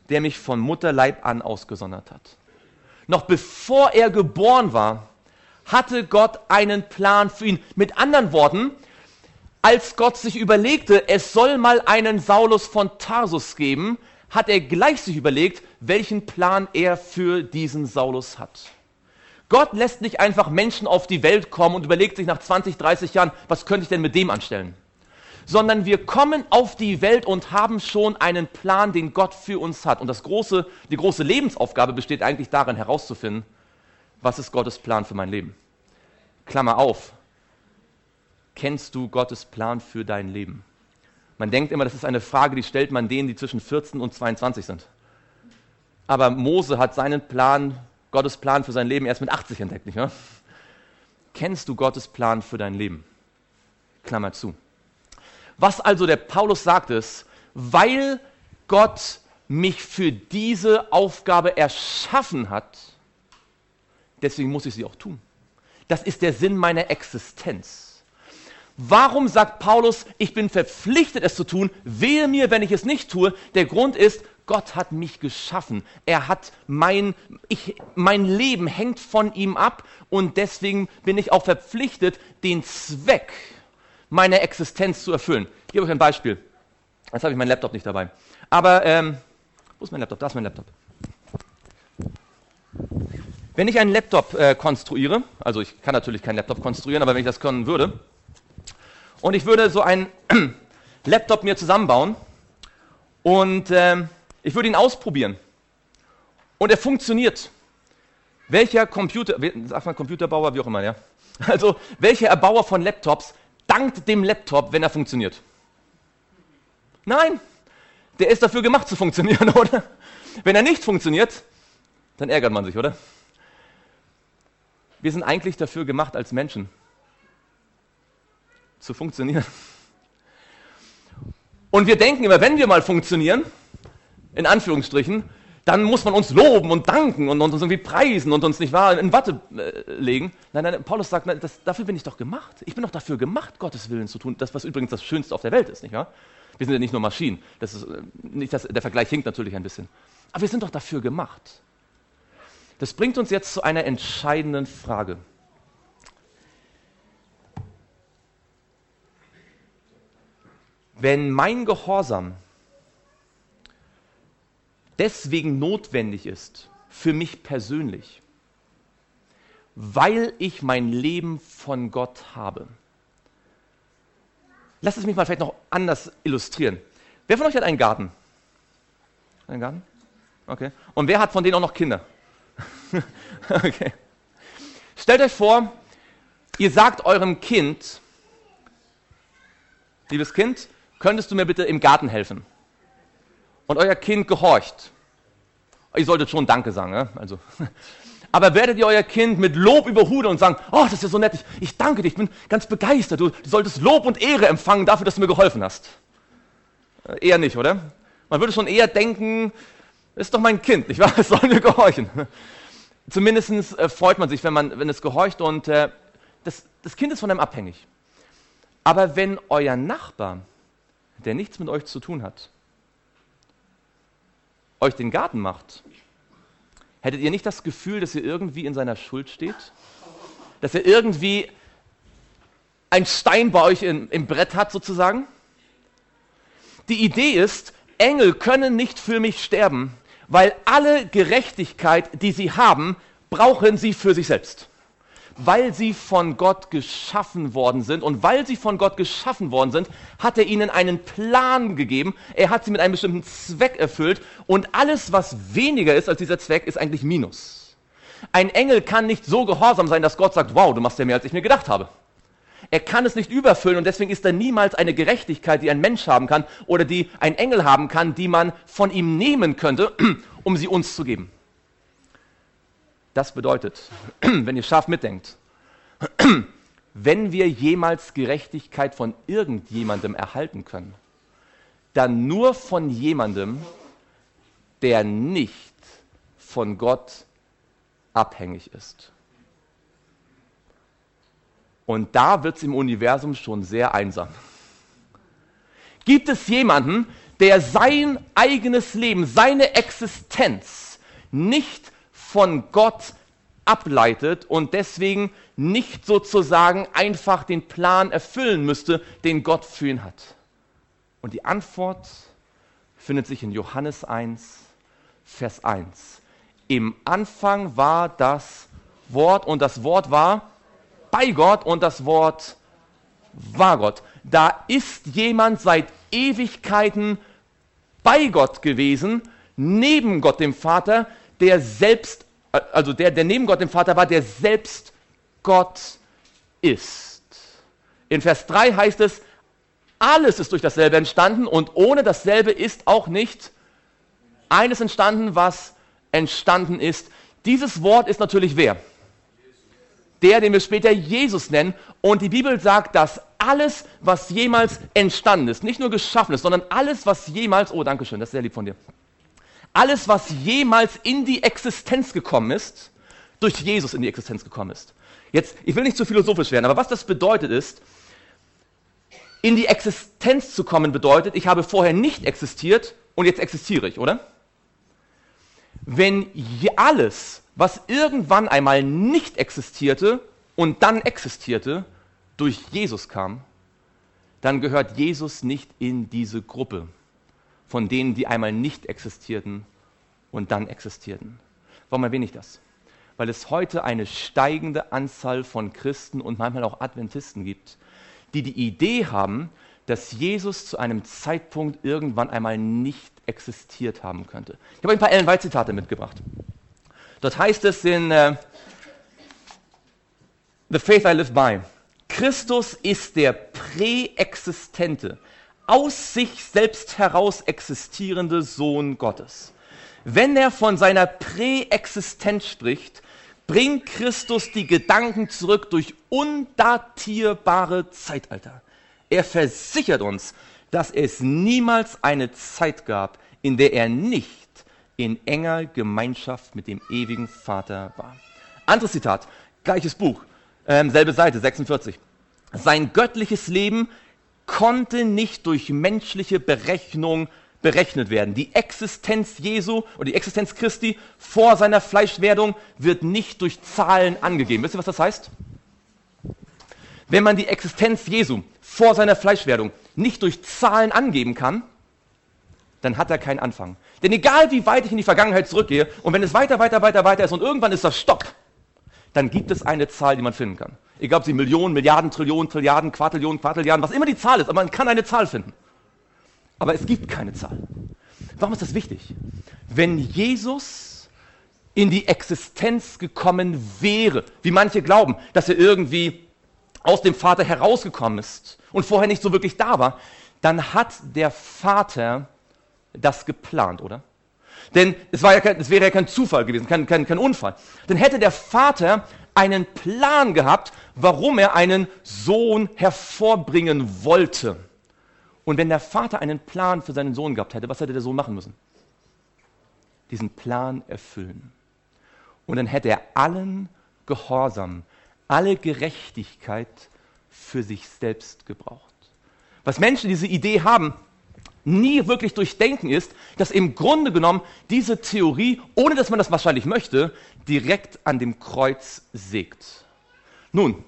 der mich von Mutterleib an ausgesondert hat. Noch bevor er geboren war, hatte Gott einen Plan für ihn. Mit anderen Worten, als Gott sich überlegte, es soll mal einen Saulus von Tarsus geben, hat er gleich sich überlegt, welchen Plan er für diesen Saulus hat. Gott lässt nicht einfach Menschen auf die Welt kommen und überlegt sich nach 20, 30 Jahren, was könnte ich denn mit dem anstellen? Sondern wir kommen auf die Welt und haben schon einen Plan, den Gott für uns hat. Und die große Lebensaufgabe besteht eigentlich darin, herauszufinden, was ist Gottes Plan für mein Leben? Klammer auf. Kennst du Gottes Plan für dein Leben? Man denkt immer, das ist eine Frage, die stellt man denen, die zwischen 14 und 22 sind. Aber Mose hat seinen Plan, Gottes Plan für sein Leben erst mit 80 entdeckt, nicht wahr? Kennst du Gottes Plan für dein Leben? Klammer zu. Was also der Paulus sagt ist, weil Gott mich für diese Aufgabe erschaffen hat, deswegen muss ich sie auch tun. Das ist der Sinn meiner Existenz. Warum sagt Paulus, ich bin verpflichtet, es zu tun, wehe mir, wenn ich es nicht tue? Der Grund ist, Gott hat mich geschaffen. Er hat mein Leben hängt von ihm ab und deswegen bin ich auch verpflichtet, den Zweck meiner Existenz zu erfüllen. Ich gebe euch ein Beispiel. Jetzt habe ich meinen Laptop nicht dabei. Aber, wo ist mein Laptop? Da ist mein Laptop. Wenn ich einen Laptop konstruiere, also ich kann natürlich keinen Laptop konstruieren, aber wenn ich das können würde, und ich würde so einen Laptop mir zusammenbauen und ich würde ihn ausprobieren und er funktioniert. Welcher Computerbauer, wie auch immer, ja? Also welcher Erbauer von Laptops dankt dem Laptop, wenn er funktioniert? Nein, der ist dafür gemacht zu funktionieren, oder? Wenn er nicht funktioniert, dann ärgert man sich, oder? Wir sind eigentlich dafür gemacht als Menschen, zu funktionieren. Und wir denken immer, wenn wir mal funktionieren, in Anführungsstrichen, dann muss man uns loben und danken und uns irgendwie preisen und uns nicht wahr in Watte legen. Nein, Paulus sagt, nein, dafür bin ich doch gemacht. Ich bin doch dafür gemacht, Gottes Willen zu tun. Das, was übrigens das Schönste auf der Welt ist, nicht wahr? Wir sind ja nicht nur Maschinen. Der Vergleich hinkt natürlich ein bisschen. Aber wir sind doch dafür gemacht. Das bringt uns jetzt zu einer entscheidenden Frage. Wenn mein Gehorsam deswegen notwendig ist, für mich persönlich, weil ich mein Leben von Gott habe. Lass es mich mal vielleicht noch anders illustrieren. Wer von euch hat einen Garten? Einen Garten? Okay. Und wer hat von denen auch noch Kinder? Okay. Stellt euch vor, ihr sagt eurem Kind, liebes Kind, könntest du mir bitte im Garten helfen? Und euer Kind gehorcht. Ihr solltet schon Danke sagen, ja? Also. Aber werdet ihr euer Kind mit Lob überhudern und sagen, oh, das ist ja so nett, ich danke dir, ich bin ganz begeistert, du solltest Lob und Ehre empfangen dafür, dass du mir geholfen hast. Eher nicht, oder? Man würde schon eher denken, das ist doch mein Kind, nicht wahr? Es soll mir gehorchen. Zumindest freut man sich, wenn es gehorcht und das Kind ist von einem abhängig. Aber wenn euer Nachbar, der nichts mit euch zu tun hat, euch den Garten macht, hättet ihr nicht das Gefühl, dass ihr irgendwie in seiner Schuld steht? Dass er irgendwie ein Stein bei euch im Brett hat sozusagen? Die Idee ist, Engel können nicht für mich sterben, weil alle Gerechtigkeit, die sie haben, brauchen sie für sich selbst. Weil sie von Gott geschaffen worden sind und weil sie von Gott geschaffen worden sind, hat er ihnen einen Plan gegeben, er hat sie mit einem bestimmten Zweck erfüllt und alles, was weniger ist als dieser Zweck, ist eigentlich Minus. Ein Engel kann nicht so gehorsam sein, dass Gott sagt, wow, du machst ja mehr, als ich mir gedacht habe. Er kann es nicht überfüllen und deswegen ist da niemals eine Gerechtigkeit, die ein Mensch haben kann oder die ein Engel haben kann, die man von ihm nehmen könnte, um sie uns zu geben. Das bedeutet, wenn ihr scharf mitdenkt, wenn wir jemals Gerechtigkeit von irgendjemandem erhalten können, dann nur von jemandem, der nicht von Gott abhängig ist. Und da wird es im Universum schon sehr einsam. Gibt es jemanden, der sein eigenes Leben, seine Existenz nicht von Gott ableitet und deswegen nicht sozusagen einfach den Plan erfüllen müsste, den Gott für ihn hat. Und die Antwort findet sich in Johannes 1, Vers 1. Im Anfang war das Wort und das Wort war bei Gott und das Wort war Gott. Da ist jemand seit Ewigkeiten bei Gott gewesen, neben Gott dem Vater, der selbst, also der neben Gott dem Vater war, der selbst Gott ist. In Vers 3 heißt es, alles ist durch dasselbe entstanden und ohne dasselbe ist auch nicht eines entstanden, was entstanden ist. Dieses Wort ist natürlich wer? Der, den wir später Jesus nennen. Und die Bibel sagt, dass alles, was jemals entstanden ist, nicht nur geschaffen ist, sondern alles, was jemals, oh Dankeschön, das ist sehr lieb von dir, alles, was jemals in die Existenz gekommen ist, durch Jesus in die Existenz gekommen ist. Jetzt, ich will nicht zu philosophisch werden, aber was das bedeutet ist, in die Existenz zu kommen bedeutet, ich habe vorher nicht existiert und jetzt existiere ich, oder? Wenn alles, was irgendwann einmal nicht existierte und dann existierte, durch Jesus kam, dann gehört Jesus nicht in diese Gruppe von denen, die einmal nicht existierten und dann existierten. Warum erwähne ich das? Weil es heute eine steigende Anzahl von Christen und manchmal auch Adventisten gibt, die die Idee haben, dass Jesus zu einem Zeitpunkt irgendwann einmal nicht existiert haben könnte. Ich habe euch ein paar Ellen White Zitate mitgebracht. Dort heißt es in The Faith I Live By, Christus ist der präexistente, aus sich selbst heraus existierende Sohn Gottes. Wenn er von seiner Präexistenz spricht, bringt Christus die Gedanken zurück durch undatierbare Zeitalter. Er versichert uns, dass es niemals eine Zeit gab, in der er nicht in enger Gemeinschaft mit dem ewigen Vater war. Anderes Zitat, gleiches Buch, selbe Seite, 46. Sein göttliches Leben konnte nicht durch menschliche Berechnung berechnet werden. Die Existenz Jesu oder die Existenz Christi vor seiner Fleischwerdung wird nicht durch Zahlen angegeben. Wisst ihr, was das heißt? Wenn man die Existenz Jesu vor seiner Fleischwerdung nicht durch Zahlen angeben kann, dann hat er keinen Anfang. Denn egal wie weit ich in die Vergangenheit zurückgehe und wenn es weiter ist und irgendwann ist das Stopp, dann gibt es eine Zahl, die man finden kann. Egal ob sie Millionen, Milliarden, Trillionen, Trilliarden, Quartilliarden, was immer die Zahl ist, aber man kann eine Zahl finden. Aber es gibt keine Zahl. Warum ist das wichtig? Wenn Jesus in die Existenz gekommen wäre, wie manche glauben, dass er irgendwie aus dem Vater herausgekommen ist und vorher nicht so wirklich da war, dann hat der Vater das geplant, oder? Denn es wäre ja kein Zufall gewesen, kein Unfall. Dann hätte der Vater einen Plan gehabt, warum er einen Sohn hervorbringen wollte. Und wenn der Vater einen Plan für seinen Sohn gehabt hätte, was hätte der Sohn machen müssen? Diesen Plan erfüllen. Und dann hätte er allen Gehorsam, alle Gerechtigkeit für sich selbst gebraucht. Was Menschen diese Idee haben, nie wirklich durchdenken ist, dass im Grunde genommen diese Theorie, ohne dass man das wahrscheinlich möchte, direkt an dem Kreuz sägt. Nun,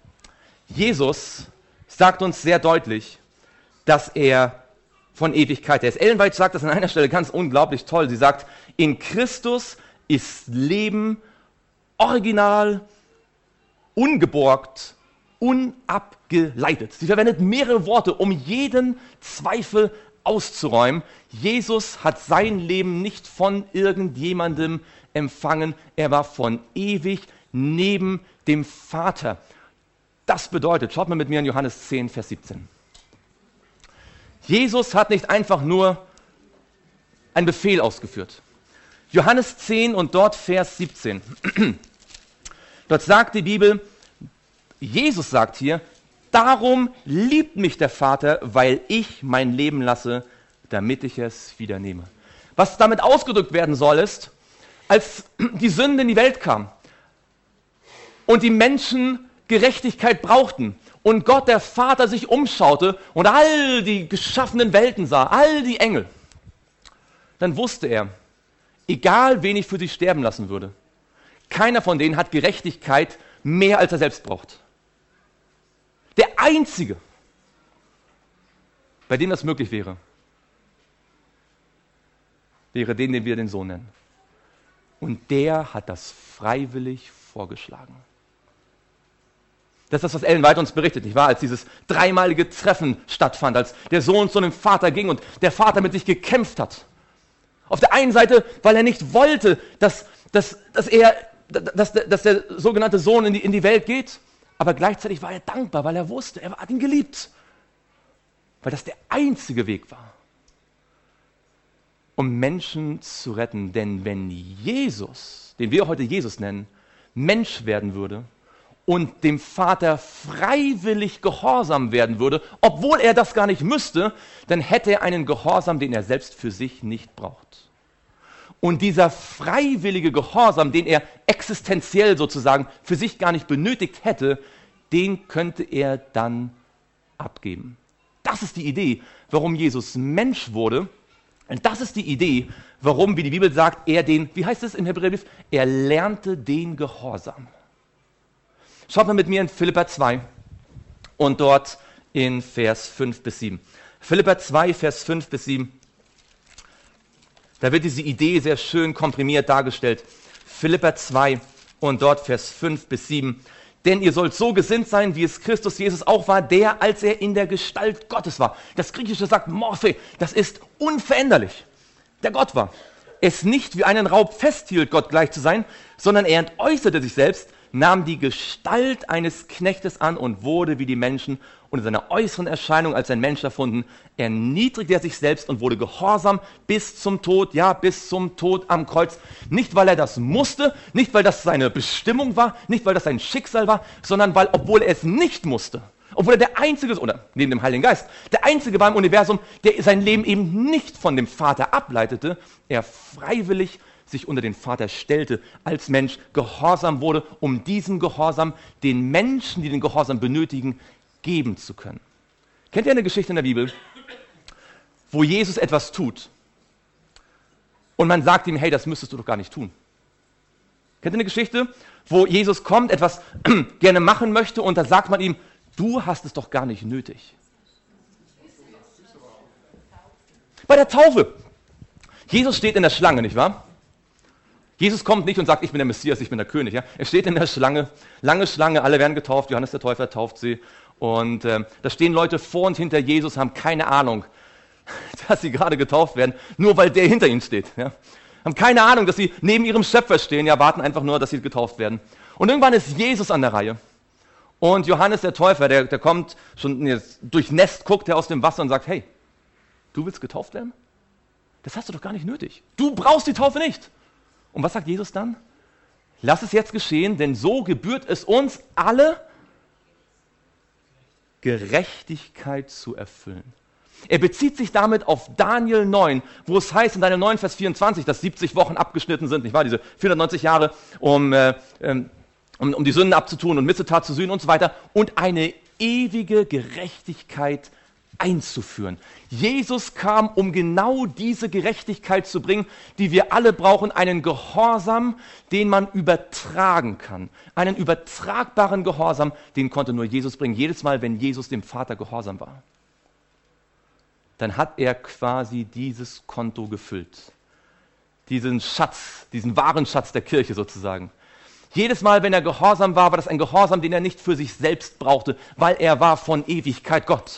Jesus sagt uns sehr deutlich, dass er von Ewigkeit her ist. Ellen White sagt das an einer Stelle ganz unglaublich toll. Sie sagt, in Christus ist Leben original, ungeborgt, unabgeleitet. Sie verwendet mehrere Worte, um jeden Zweifel auszuräumen. Jesus hat sein Leben nicht von irgendjemandem empfangen. Er war von ewig neben dem Vater. Das bedeutet, schaut mal mit mir in Johannes 10, Vers 17. Jesus hat nicht einfach nur einen Befehl ausgeführt. Johannes 10 und dort Vers 17. Dort sagt die Bibel, Jesus sagt hier, darum liebt mich der Vater, weil ich mein Leben lasse, damit ich es wieder nehme. Was damit ausgedrückt werden soll, ist, als die Sünde in die Welt kam und die Menschen Gerechtigkeit brauchten und Gott, der Vater, sich umschaute und all die geschaffenen Welten sah, all die Engel, dann wusste er, egal wen ich für sie sterben lassen würde, keiner von denen hat Gerechtigkeit mehr, als er selbst braucht. Der Einzige, bei dem das möglich wäre, wäre den wir den Sohn nennen. Und der hat das freiwillig vorgeschlagen. Das ist das, was Ellen White uns berichtet, nicht wahr? Als dieses dreimalige Treffen stattfand, als der Sohn zu dem Vater ging und der Vater mit sich gekämpft hat. Auf der einen Seite, weil er nicht wollte, dass der sogenannte Sohn in die Welt geht, aber gleichzeitig war er dankbar, weil er wusste, er hat ihn geliebt. Weil das der einzige Weg war, um Menschen zu retten. Denn wenn Jesus, den wir heute Jesus nennen, Mensch werden würde und dem Vater freiwillig gehorsam werden würde, obwohl er das gar nicht müsste, dann hätte er einen Gehorsam, den er selbst für sich nicht braucht. Und dieser freiwillige Gehorsam, den er existenziell sozusagen für sich gar nicht benötigt hätte, den könnte er dann abgeben. Das ist die Idee, warum Jesus Mensch wurde. Und das ist die Idee, warum, wie die Bibel sagt, wie heißt es im Hebräerbrief? Er lernte den Gehorsam. Schaut mal mit mir in Philipper 2 und dort in Vers 5 bis 7. Philipper 2, Vers 5 bis 7. Da wird diese Idee sehr schön komprimiert dargestellt. Philipper 2 und dort Vers 5 bis 7. Denn ihr sollt so gesinnt sein, wie es Christus Jesus auch war, der, als er in der Gestalt Gottes war. Das Griechische sagt Morphe, das ist unveränderlich. Der Gott war. Es nicht wie einen Raub festhielt, Gott gleich zu sein, sondern er entäußerte sich selbst, nahm die Gestalt eines Knechtes an und wurde wie die Menschen und in seiner äußeren Erscheinung als ein Mensch erfunden, erniedrigte er sich selbst und wurde gehorsam bis zum Tod, ja, bis zum Tod am Kreuz. Nicht, weil er das musste, nicht, weil das seine Bestimmung war, nicht, weil das sein Schicksal war, sondern weil, obwohl er es nicht musste, obwohl er der Einzige, oder neben dem Heiligen Geist, der Einzige war im Universum, der sein Leben eben nicht von dem Vater ableitete, er freiwillig sich unter den Vater stellte, als Mensch gehorsam wurde, um diesen Gehorsam den Menschen, die den Gehorsam benötigen, geben zu können. Kennt ihr eine Geschichte in der Bibel, wo Jesus etwas tut und man sagt ihm, hey, das müsstest du doch gar nicht tun? Kennt ihr eine Geschichte, wo Jesus kommt, etwas gerne machen möchte und dann sagt man ihm, du hast es doch gar nicht nötig? Bei der Taufe. Jesus steht in der Schlange, nicht wahr? Jesus kommt nicht und sagt, ich bin der Messias, ich bin der König. Ja? Er steht in der Schlange, lange Schlange, alle werden getauft, Johannes der Täufer tauft sie. Und da stehen Leute vor und hinter Jesus, haben keine Ahnung, dass sie gerade getauft werden, nur weil der hinter ihnen steht. Ja? Haben keine Ahnung, dass sie neben ihrem Schöpfer stehen, ja, warten einfach nur, dass sie getauft werden. Und irgendwann ist Jesus an der Reihe. Und Johannes der Täufer, der kommt, schon jetzt durchnässt, guckt er aus dem Wasser und sagt, hey, du willst getauft werden? Das hast du doch gar nicht nötig. Du brauchst die Taufe nicht. Und was sagt Jesus dann? Lass es jetzt geschehen, denn so gebührt es uns alle, Gerechtigkeit zu erfüllen. Er bezieht sich damit auf Daniel 9, wo es heißt in Daniel 9, Vers 24, dass 70 Wochen abgeschnitten sind, nicht wahr? Diese 490 Jahre, um die Sünden abzutun und Missetat zu sühnen und so weiter. Und eine ewige Gerechtigkeit einzuführen. Jesus kam, um genau diese Gerechtigkeit zu bringen, die wir alle brauchen, einen Gehorsam, den man übertragen kann. Einen übertragbaren Gehorsam, den konnte nur Jesus bringen. Jedes Mal, wenn Jesus dem Vater gehorsam war, dann hat er quasi dieses Konto gefüllt. Diesen Schatz, diesen wahren Schatz der Kirche sozusagen. Jedes Mal, wenn er gehorsam war, war das ein Gehorsam, den er nicht für sich selbst brauchte, weil er war von Ewigkeit Gott.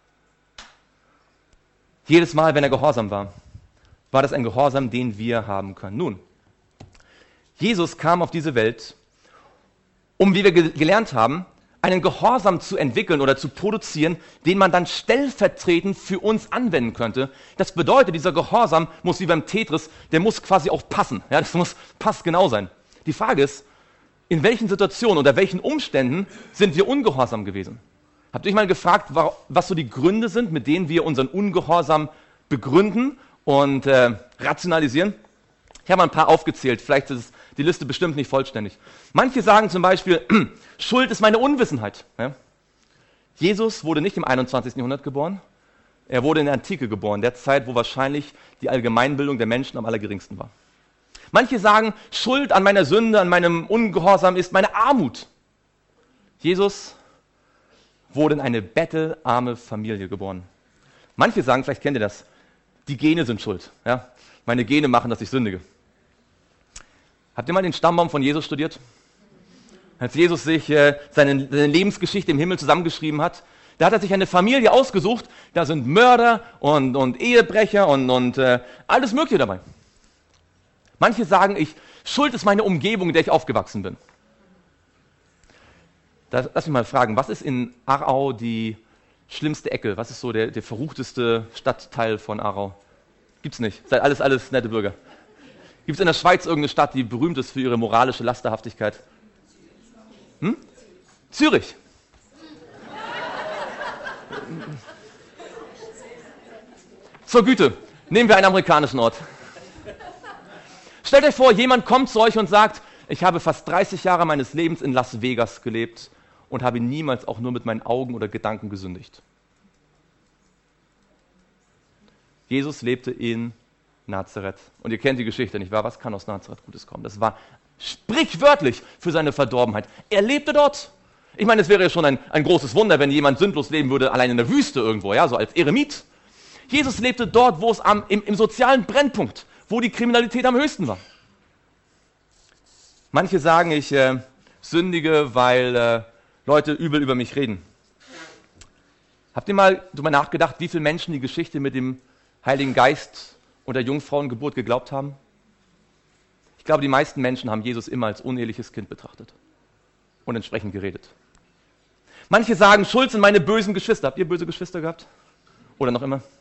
Jedes Mal, wenn er gehorsam war, war das ein Gehorsam, den wir haben können. Nun, Jesus kam auf diese Welt, um, wie wir gelernt haben, einen Gehorsam zu entwickeln oder zu produzieren, den man dann stellvertretend für uns anwenden könnte. Das bedeutet, dieser Gehorsam muss wie beim Tetris, der muss quasi auch passen. Ja, das muss passgenau sein. Die Frage ist, in welchen Situationen oder welchen Umständen sind wir ungehorsam gewesen? Habt ihr euch mal gefragt, was so die Gründe sind, mit denen wir unseren Ungehorsam begründen und rationalisieren? Ich habe mal ein paar aufgezählt, vielleicht ist die Liste bestimmt nicht vollständig. Manche sagen zum Beispiel, Schuld ist meine Unwissenheit. Ja? Jesus wurde nicht im 21. Jahrhundert geboren, er wurde in der Antike geboren, der Zeit, wo wahrscheinlich die Allgemeinbildung der Menschen am allergeringsten war. Manche sagen, Schuld an meiner Sünde, an meinem Ungehorsam ist meine Armut. Jesus wurde in eine bettelarme Familie geboren. Manche sagen, vielleicht kennt ihr das, die Gene sind schuld. Ja? Meine Gene machen, dass ich sündige. Habt ihr mal den Stammbaum von Jesus studiert? Als Jesus sich seine Lebensgeschichte im Himmel zusammengeschrieben hat, da hat er sich eine Familie ausgesucht, da sind Mörder und Ehebrecher und alles Mögliche dabei. Manche sagen, Schuld ist meine Umgebung, in der ich aufgewachsen bin. Lass mich mal fragen, was ist in Aarau die schlimmste Ecke? Was ist so der verruchteste Stadtteil von Aarau? Gibt's nicht. Seid alles nette Bürger. Gibt es in der Schweiz irgendeine Stadt, die berühmt ist für ihre moralische Lasterhaftigkeit? Zürich. Zur Güte, nehmen wir einen amerikanischen Ort. Stellt euch vor, jemand kommt zu euch und sagt, ich habe fast 30 Jahre meines Lebens in Las Vegas gelebt und habe niemals auch nur mit meinen Augen oder Gedanken gesündigt. Jesus lebte in Nazareth. Und ihr kennt die Geschichte, nicht wahr? Was kann aus Nazareth Gutes kommen? Das war sprichwörtlich für seine Verdorbenheit. Er lebte dort. Ich meine, es wäre ja schon ein großes Wunder, wenn jemand sündlos leben würde, allein in der Wüste irgendwo, ja, so als Eremit. Jesus lebte dort, wo es im sozialen Brennpunkt, wo die Kriminalität am höchsten war. Manche sagen, ich sündige, weil Leute übel über mich reden. Habt ihr mal drüber nachgedacht, wie viele Menschen die Geschichte mit dem Heiligen Geist und der Jungfrauengeburt geglaubt haben? Ich glaube, die meisten Menschen haben Jesus immer als uneheliches Kind betrachtet und entsprechend geredet. Manche sagen, schuld sind meine bösen Geschwister. Habt ihr böse Geschwister gehabt? Oder noch immer?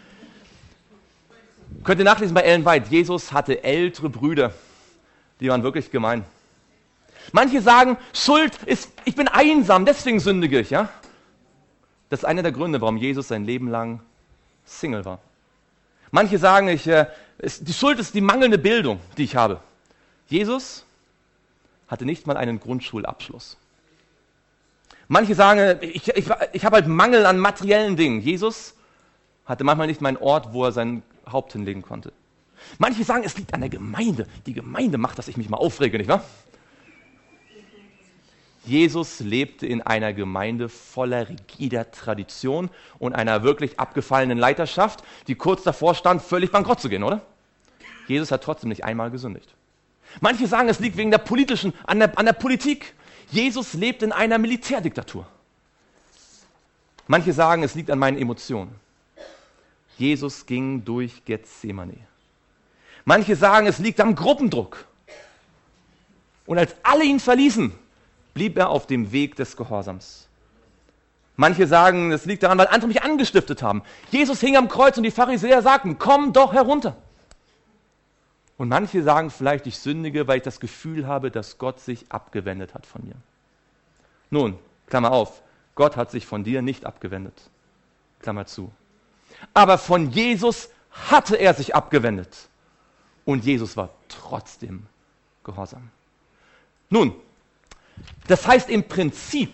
Könnt ihr nachlesen bei Ellen White, Jesus hatte ältere Brüder, die waren wirklich gemein. Manche sagen, Schuld ist, ich bin einsam, deswegen sündige ich. Ja? Das ist einer der Gründe, warum Jesus sein Leben lang Single war. Manche sagen, die Schuld ist die mangelnde Bildung, die ich habe. Jesus hatte nicht mal einen Grundschulabschluss. Manche sagen, ich habe halt Mangel an materiellen Dingen. Jesus hatte manchmal nicht mal einen Ort, wo er sein Haupt hinlegen konnte. Manche sagen, es liegt an der Gemeinde. Die Gemeinde macht, dass ich mich mal aufrege, nicht wahr? Jesus lebte in einer Gemeinde voller rigider Tradition und einer wirklich abgefallenen Leiterschaft, die kurz davor stand, völlig bankrott zu gehen, oder? Jesus hat trotzdem nicht einmal gesündigt. Manche sagen, es liegt wegen der an der Politik. Jesus lebt in einer Militärdiktatur. Manche sagen, es liegt an meinen Emotionen. Jesus ging durch Gethsemane. Manche sagen, es liegt am Gruppendruck. Und als alle ihn verließen, blieb er auf dem Weg des Gehorsams. Manche sagen, es liegt daran, weil andere mich angestiftet haben. Jesus hing am Kreuz und die Pharisäer sagten, komm doch herunter. Und manche sagen vielleicht, ich sündige, weil ich das Gefühl habe, dass Gott sich abgewendet hat von mir. Nun, Klammer auf, Gott hat sich von dir nicht abgewendet. Klammer zu. Aber von Jesus hatte er sich abgewendet. Und Jesus war trotzdem gehorsam. Nun, das heißt im Prinzip,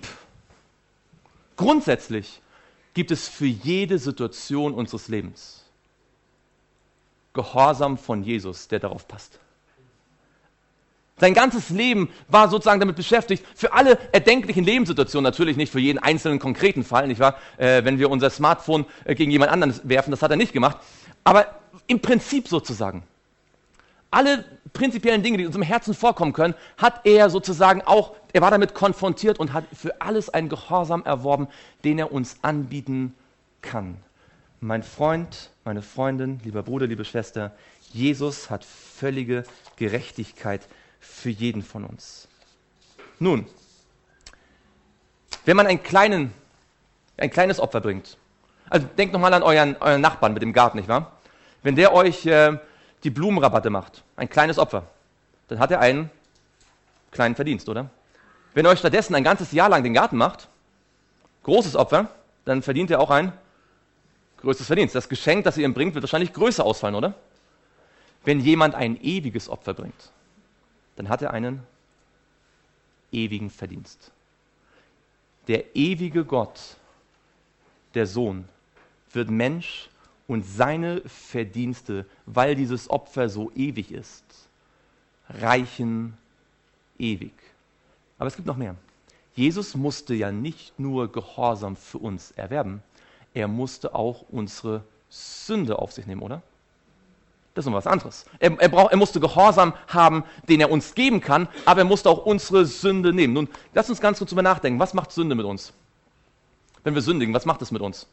grundsätzlich gibt es für jede Situation unseres Lebens Gehorsam von Jesus, der darauf passt. Sein ganzes Leben war sozusagen damit beschäftigt, für alle erdenklichen Lebenssituationen, natürlich nicht für jeden einzelnen konkreten Fall, nicht wahr? Wenn wir unser Smartphone gegen jemand anderen werfen, das hat er nicht gemacht, aber im Prinzip sozusagen. Alle prinzipiellen Dinge, die uns im Herzen vorkommen können, hat er sozusagen auch, er war damit konfrontiert und hat für alles einen Gehorsam erworben, den er uns anbieten kann. Mein Freund, meine Freundin, lieber Bruder, liebe Schwester, Jesus hat völlige Gerechtigkeit für jeden von uns. Nun, wenn man ein kleines Opfer bringt, also denkt nochmal an euren Nachbarn mit dem Garten, nicht wahr? Wenn der euch die Blumenrabatte macht, ein kleines Opfer, dann hat er einen kleinen Verdienst, oder? Wenn er euch stattdessen ein ganzes Jahr lang den Garten macht, großes Opfer, dann verdient er auch ein größtes Verdienst. Das Geschenk, das ihr ihm bringt, wird wahrscheinlich größer ausfallen, oder? Wenn jemand ein ewiges Opfer bringt, dann hat er einen ewigen Verdienst. Der ewige Gott der Sohn, wird Mensch und seine Verdienste, weil dieses Opfer so ewig ist, reichen ewig. Aber es gibt noch mehr. Jesus musste ja nicht nur Gehorsam für uns erwerben, er musste auch unsere Sünde auf sich nehmen, oder? Das ist noch was anderes. Er musste Gehorsam haben, den er uns geben kann, aber er musste auch unsere Sünde nehmen. Nun, lass uns ganz kurz drüber nachdenken. Was macht Sünde mit uns? Wenn wir sündigen, was macht es mit uns?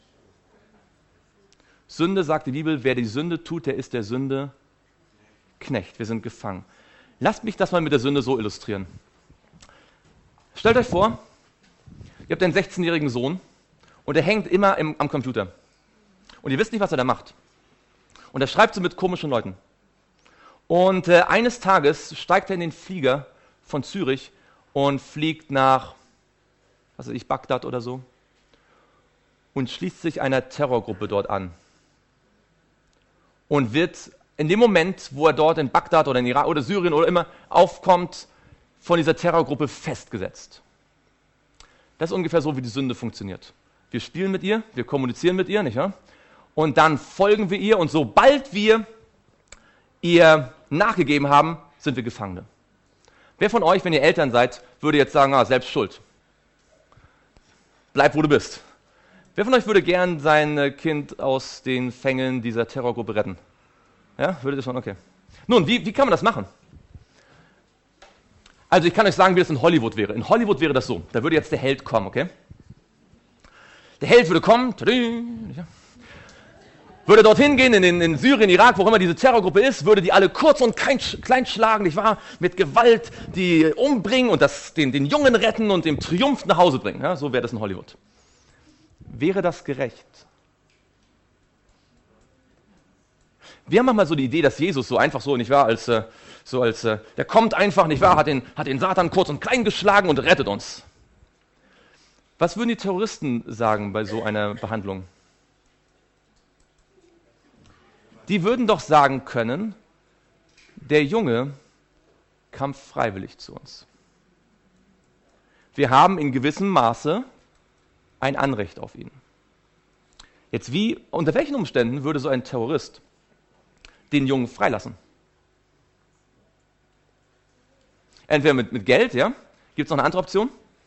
Sünde, sagt die Bibel, wer die Sünde tut, der ist der Sünde Knecht. Wir sind gefangen. Lasst mich das mal mit der Sünde so illustrieren. Stellt euch vor, ihr habt einen 16-jährigen Sohn und er hängt immer am Computer. Und ihr wisst nicht, was er da macht. Und er schreibt so mit komischen Leuten. Und eines Tages steigt er in den Flieger von Zürich und fliegt nach, was weiß ich, Bagdad oder so und schließt sich einer Terrorgruppe dort an. Und wird in dem Moment, wo er dort in Bagdad oder in Irak oder Syrien oder immer aufkommt, von dieser Terrorgruppe festgesetzt. Das ist ungefähr so, wie die Sünde funktioniert. Wir spielen mit ihr, wir kommunizieren mit ihr, nicht wahr? Und dann folgen wir ihr und sobald wir ihr nachgegeben haben, sind wir Gefangene. Wer von euch, wenn ihr Eltern seid, würde jetzt sagen, selbst schuld. Bleib, wo du bist. Wer von euch würde gern sein Kind aus den Fängen dieser Terrorgruppe retten? Ja, würdet ihr schon? Okay. Nun, wie kann man das machen? Also ich kann euch sagen, wie das in Hollywood wäre. In Hollywood wäre das so, da würde jetzt der Held kommen, okay? Der Held würde kommen, würde dorthin gehen, in Syrien, Irak, wo auch immer diese Terrorgruppe ist, würde die alle kurz und klein schlagen, nicht wahr? Mit Gewalt die umbringen und den Jungen retten und dem Triumph nach Hause bringen. Ja, so wäre das in Hollywood. Wäre das gerecht? Wir haben manchmal so die Idee, dass Jesus so einfach so, nicht wahr, der kommt einfach, nicht wahr, hat den Satan kurz und klein geschlagen und rettet uns. Was würden die Terroristen sagen bei so einer Behandlung? Die würden doch sagen können, der Junge kam freiwillig zu uns. Wir haben in gewissem Maße ein Anrecht auf ihn. Jetzt unter welchen Umständen würde so ein Terrorist den Jungen freilassen? Entweder mit Geld, ja? Gibt es noch eine andere Option?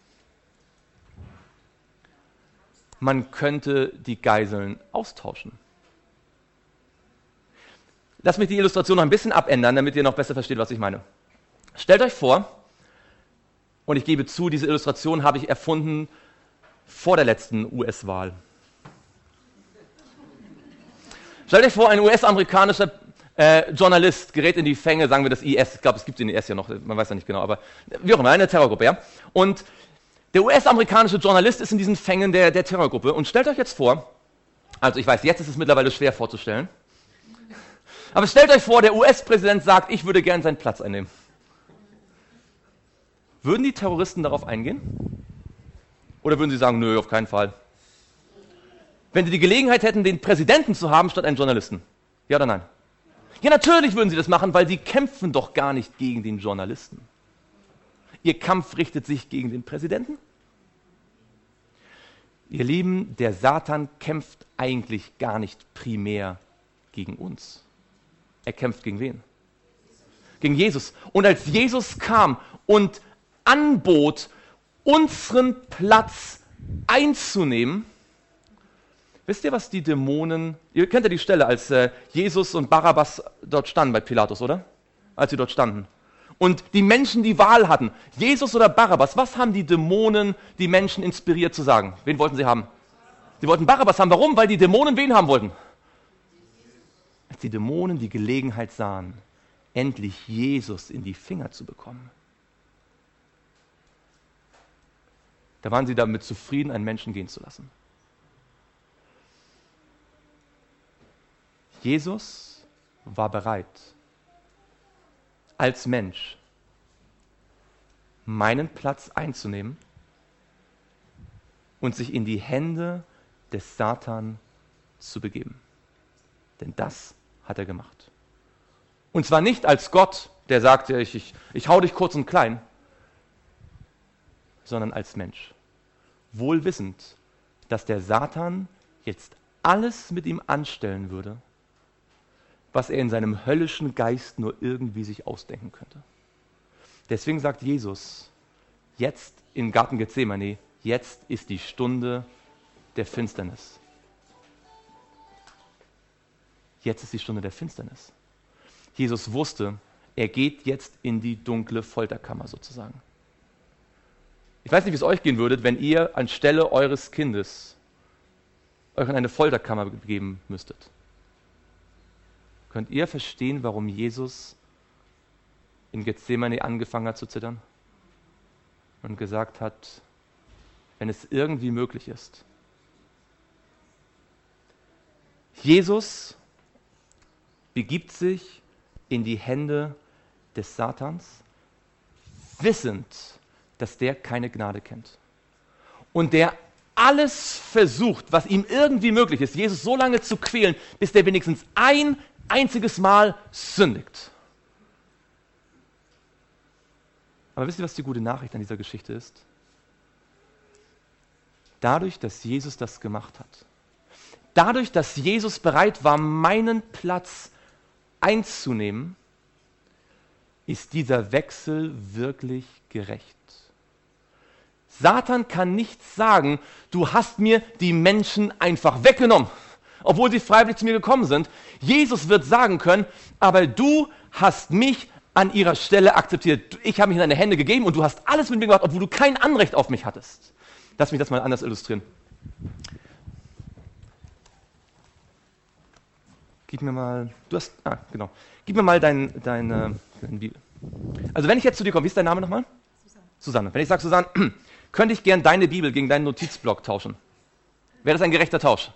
Man könnte die Geiseln austauschen. Lass mich die Illustration noch ein bisschen abändern, damit ihr noch besser versteht, was ich meine. Stellt euch vor, und ich gebe zu, diese Illustration habe ich erfunden vor der letzten US-Wahl. Stellt euch vor, ein US-amerikanischer Journalist gerät in die Fänge, sagen wir das IS, ich glaube, es gibt den IS ja noch, man weiß ja nicht genau, aber wie auch immer, eine Terrorgruppe, ja. Und der US-amerikanische Journalist ist in diesen Fängen der Terrorgruppe und stellt euch jetzt vor, also ich weiß, jetzt ist es mittlerweile schwer vorzustellen, aber stellt euch vor, der US-Präsident sagt, ich würde gern seinen Platz einnehmen. Würden die Terroristen darauf eingehen? Oder würden sie sagen, nö, auf keinen Fall? Wenn sie die Gelegenheit hätten, den Präsidenten zu haben statt einen Journalisten. Ja oder nein? Ja, natürlich würden sie das machen, weil sie kämpfen doch gar nicht gegen den Journalisten. Ihr Kampf richtet sich gegen den Präsidenten. Ihr Lieben, der Satan kämpft eigentlich gar nicht primär gegen uns. Er kämpft gegen wen? Gegen Jesus. Und als Jesus kam und anbot, unseren Platz einzunehmen, wisst ihr, was die Dämonen, ihr kennt ja die Stelle, als Jesus und Barabbas dort standen bei Pilatus, oder? Als sie dort standen. Und die Menschen die Wahl hatten, Jesus oder Barabbas, was haben die Dämonen die Menschen inspiriert zu sagen? Wen wollten sie haben? Sie wollten Barabbas haben. Warum? Weil die Dämonen wen haben wollten? Als die Dämonen die Gelegenheit sahen, endlich Jesus in die Finger zu bekommen. Da waren sie damit zufrieden, einen Menschen gehen zu lassen. Jesus war bereit, als Mensch meinen Platz einzunehmen und sich in die Hände des Satan zu begeben. Denn das hat er gemacht. Und zwar nicht als Gott, der sagte, ich hau dich kurz und klein, sondern als Mensch. Wohl wissend, dass der Satan jetzt alles mit ihm anstellen würde, was er in seinem höllischen Geist nur irgendwie sich ausdenken könnte. Deswegen sagt Jesus jetzt im Garten Gethsemane, jetzt ist die Stunde der Finsternis. Jetzt ist die Stunde der Finsternis. Jesus wusste, er geht jetzt in die dunkle Folterkammer sozusagen. Ich weiß nicht, wie es euch gehen würde, wenn ihr anstelle eures Kindes euch in eine Folterkammer begeben müsstet. Könnt ihr verstehen, warum Jesus in Gethsemane angefangen hat zu zittern und gesagt hat, wenn es irgendwie möglich ist. Jesus begibt sich in die Hände des Satans, wissend, dass der keine Gnade kennt. Und der alles versucht, was ihm irgendwie möglich ist, Jesus so lange zu quälen, bis der wenigstens ein einziges Mal sündigt. Aber wisst ihr, was die gute Nachricht an dieser Geschichte ist? Dadurch, dass Jesus das gemacht hat, dadurch, dass Jesus bereit war, meinen Platz einzunehmen, ist dieser Wechsel wirklich gerecht. Satan kann nicht sagen, du hast mir die Menschen einfach weggenommen, obwohl sie freiwillig zu mir gekommen sind. Jesus wird sagen können, aber du hast mich an ihrer Stelle akzeptiert. Ich habe mich in deine Hände gegeben und du hast alles mit mir gemacht, obwohl du kein Anrecht auf mich hattest. Lass mich das mal anders illustrieren. Gib mir mal, gib mir mal deine Bibel. Also wenn ich jetzt zu dir komme, wie ist dein Name nochmal? Susanne. Wenn ich sage, Susanne, könnte ich gern deine Bibel gegen deinen Notizblock tauschen? Wäre das ein gerechter Tausch?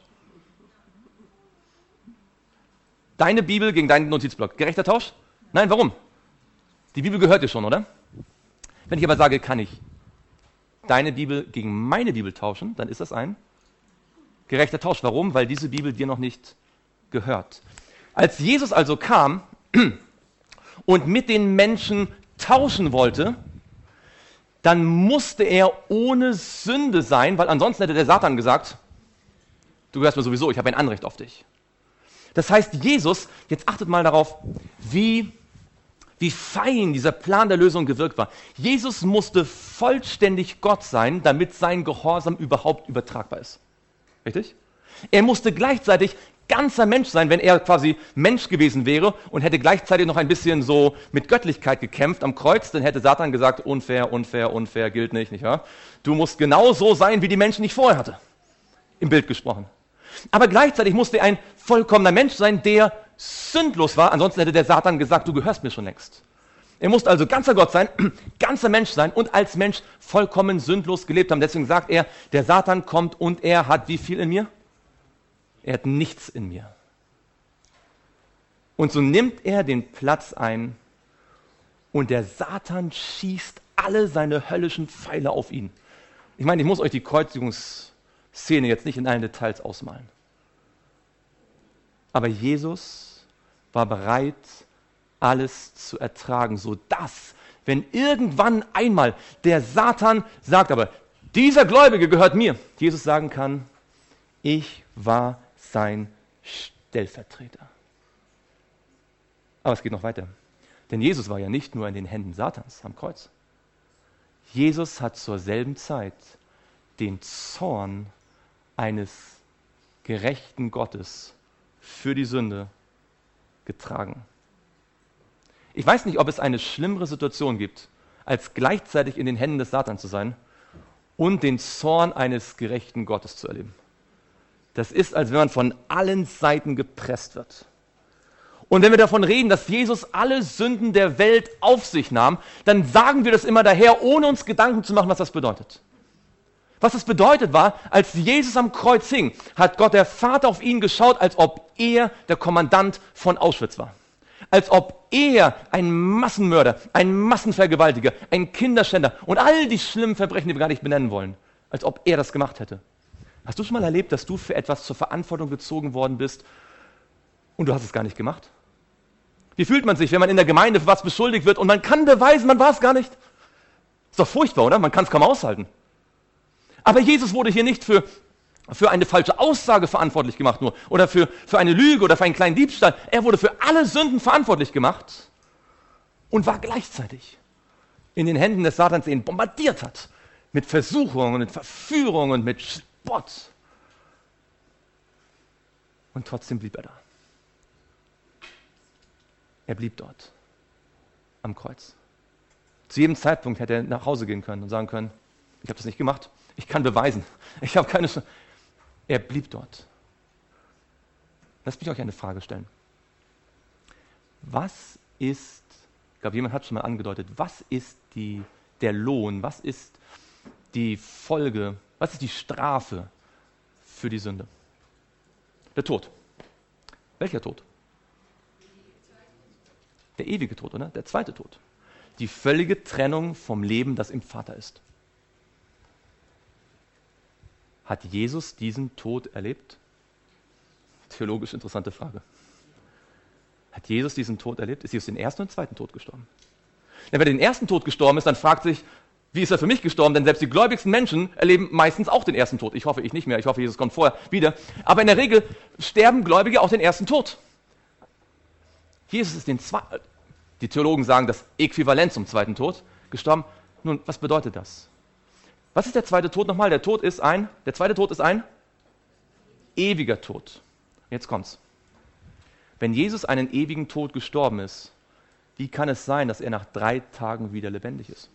Deine Bibel gegen deinen Notizblock. Gerechter Tausch? Nein, warum? Die Bibel gehört dir schon, oder? Wenn ich aber sage, kann ich deine Bibel gegen meine Bibel tauschen, dann ist das ein gerechter Tausch. Warum? Weil diese Bibel dir noch nicht gehört. Als Jesus also kam und mit den Menschen tauschen wollte, dann musste er ohne Sünde sein, weil ansonsten hätte der Satan gesagt, du gehörst mir sowieso, ich habe ein Anrecht auf dich. Das heißt, Jesus, jetzt achtet mal darauf, wie fein dieser Plan der Lösung gewirkt war. Jesus musste vollständig Gott sein, damit sein Gehorsam überhaupt übertragbar ist. Richtig? Er musste gleichzeitig ganzer Mensch sein, wenn er quasi Mensch gewesen wäre und hätte gleichzeitig noch ein bisschen so mit Göttlichkeit gekämpft am Kreuz, dann hätte Satan gesagt, unfair, unfair, unfair, gilt nicht, nicht wahr? Du musst genau so sein, wie die Menschen, die ich vorher hatte. Im Bild gesprochen. Aber gleichzeitig musste er ein vollkommener Mensch sein, der sündlos war, ansonsten hätte der Satan gesagt, du gehörst mir schon längst. Er musste also ganzer Gott sein, ganzer Mensch sein und als Mensch vollkommen sündlos gelebt haben. Deswegen sagt er, der Satan kommt und er hat wie viel in mir? Er hat nichts in mir. Und so nimmt er den Platz ein und der Satan schießt alle seine höllischen Pfeile auf ihn. Ich meine, ich muss euch die Kreuzigungsszene jetzt nicht in allen Details ausmalen. Aber Jesus war bereit, alles zu ertragen, sodass, wenn irgendwann einmal der Satan sagt, aber dieser Gläubige gehört mir, Jesus sagen kann, ich war sein Stellvertreter. Aber es geht noch weiter. Denn Jesus war ja nicht nur in den Händen Satans am Kreuz. Jesus hat zur selben Zeit den Zorn eines gerechten Gottes für die Sünde getragen. Ich weiß nicht, ob es eine schlimmere Situation gibt, als gleichzeitig in den Händen des Satans zu sein und den Zorn eines gerechten Gottes zu erleben. Das ist, als wenn man von allen Seiten gepresst wird. Und wenn wir davon reden, dass Jesus alle Sünden der Welt auf sich nahm, dann sagen wir das immer daher, ohne uns Gedanken zu machen, was das bedeutet. Was das bedeutet war, als Jesus am Kreuz hing, hat Gott der Vater auf ihn geschaut, als ob er der Kommandant von Auschwitz war. Als ob er ein Massenmörder, ein Massenvergewaltiger, ein Kinderschänder und all die schlimmen Verbrechen, die wir gar nicht benennen wollen, als ob er das gemacht hätte. Hast du schon mal erlebt, dass du für etwas zur Verantwortung gezogen worden bist und du hast es gar nicht gemacht? Wie fühlt man sich, wenn man in der Gemeinde für was beschuldigt wird und man kann beweisen, man war es gar nicht? Ist doch furchtbar, oder? Man kann es kaum aushalten. Aber Jesus wurde hier nicht für für eine falsche Aussage verantwortlich gemacht nur oder für eine Lüge oder für einen kleinen Diebstahl. Er wurde für alle Sünden verantwortlich gemacht und war gleichzeitig in den Händen des Satans, den ihn bombardiert hat mit Versuchungen, mit Verführungen, mit Spott. Und trotzdem blieb er da. Er blieb dort am Kreuz. Zu jedem Zeitpunkt hätte er nach Hause gehen können und sagen können, ich habe das nicht gemacht, ich kann beweisen, ich habe keine Chance. Er blieb dort. Lasst mich euch eine Frage stellen. Was ist, ich glaube, jemand hat schon mal angedeutet, was ist der Lohn, was ist die Folge, was ist die Strafe für die Sünde? Der Tod. Welcher Tod? Der ewige Tod, oder? Der zweite Tod. Die völlige Trennung vom Leben, das im Vater ist. Hat Jesus diesen Tod erlebt? Theologisch interessante Frage. Hat Jesus diesen Tod erlebt? Ist Jesus den ersten und zweiten Tod gestorben? Wenn er den ersten Tod gestorben ist, dann fragt sich, wie ist er für mich gestorben? Denn selbst die gläubigsten Menschen erleben meistens auch den ersten Tod. Ich hoffe, ich nicht mehr. Ich hoffe, Jesus kommt vorher wieder. Aber in der Regel sterben Gläubige auch den ersten Tod. Jesus ist die Theologen sagen, das Äquivalent zum zweiten Tod gestorben. Nun, was bedeutet das? Was ist der zweite Tod nochmal? Der zweite Tod ist ein ewiger Tod. Jetzt kommt's. Wenn Jesus einen ewigen Tod gestorben ist, wie kann es sein, dass er nach 3 Tagen wieder lebendig ist?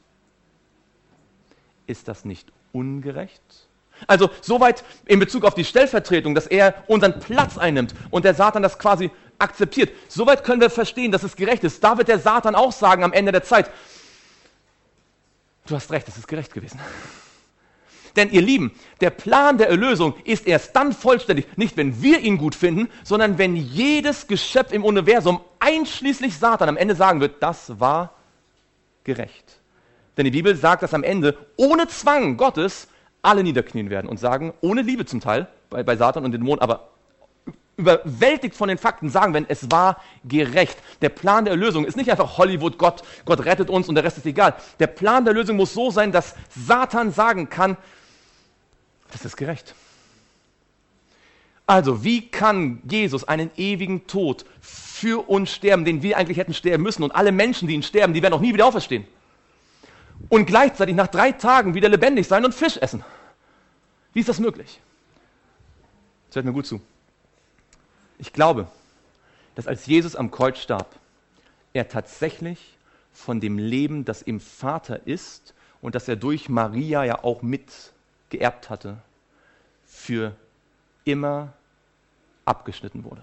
Ist das nicht ungerecht? Also soweit in Bezug auf die Stellvertretung, dass er unseren Platz einnimmt und der Satan das quasi akzeptiert. Soweit können wir verstehen, dass es gerecht ist. Da wird der Satan auch sagen am Ende der Zeit, du hast recht, es ist gerecht gewesen. Denn ihr Lieben, der Plan der Erlösung ist erst dann vollständig, nicht wenn wir ihn gut finden, sondern wenn jedes Geschöpf im Universum, einschließlich Satan, am Ende sagen wird, das war gerecht. Denn die Bibel sagt, dass am Ende ohne Zwang Gottes alle niederknien werden und sagen, ohne Liebe zum Teil, bei Satan und den Dämonen, aber überwältigt von den Fakten sagen, wenn es war gerecht. Der Plan der Erlösung ist nicht einfach Hollywood, Gott rettet uns und der Rest ist egal. Der Plan der Erlösung muss so sein, dass Satan sagen kann, das ist gerecht. Also, wie kann Jesus einen ewigen Tod für uns sterben, den wir eigentlich hätten sterben müssen, und alle Menschen, die ihn sterben, die werden auch nie wieder auferstehen? Und gleichzeitig nach 3 Tagen wieder lebendig sein und Fisch essen. Wie ist das möglich? Das hört mir gut zu. Ich glaube, dass als Jesus am Kreuz starb, er tatsächlich von dem Leben, das im Vater ist und das er durch Maria ja auch mitgeerbt hatte, für immer abgeschnitten wurde.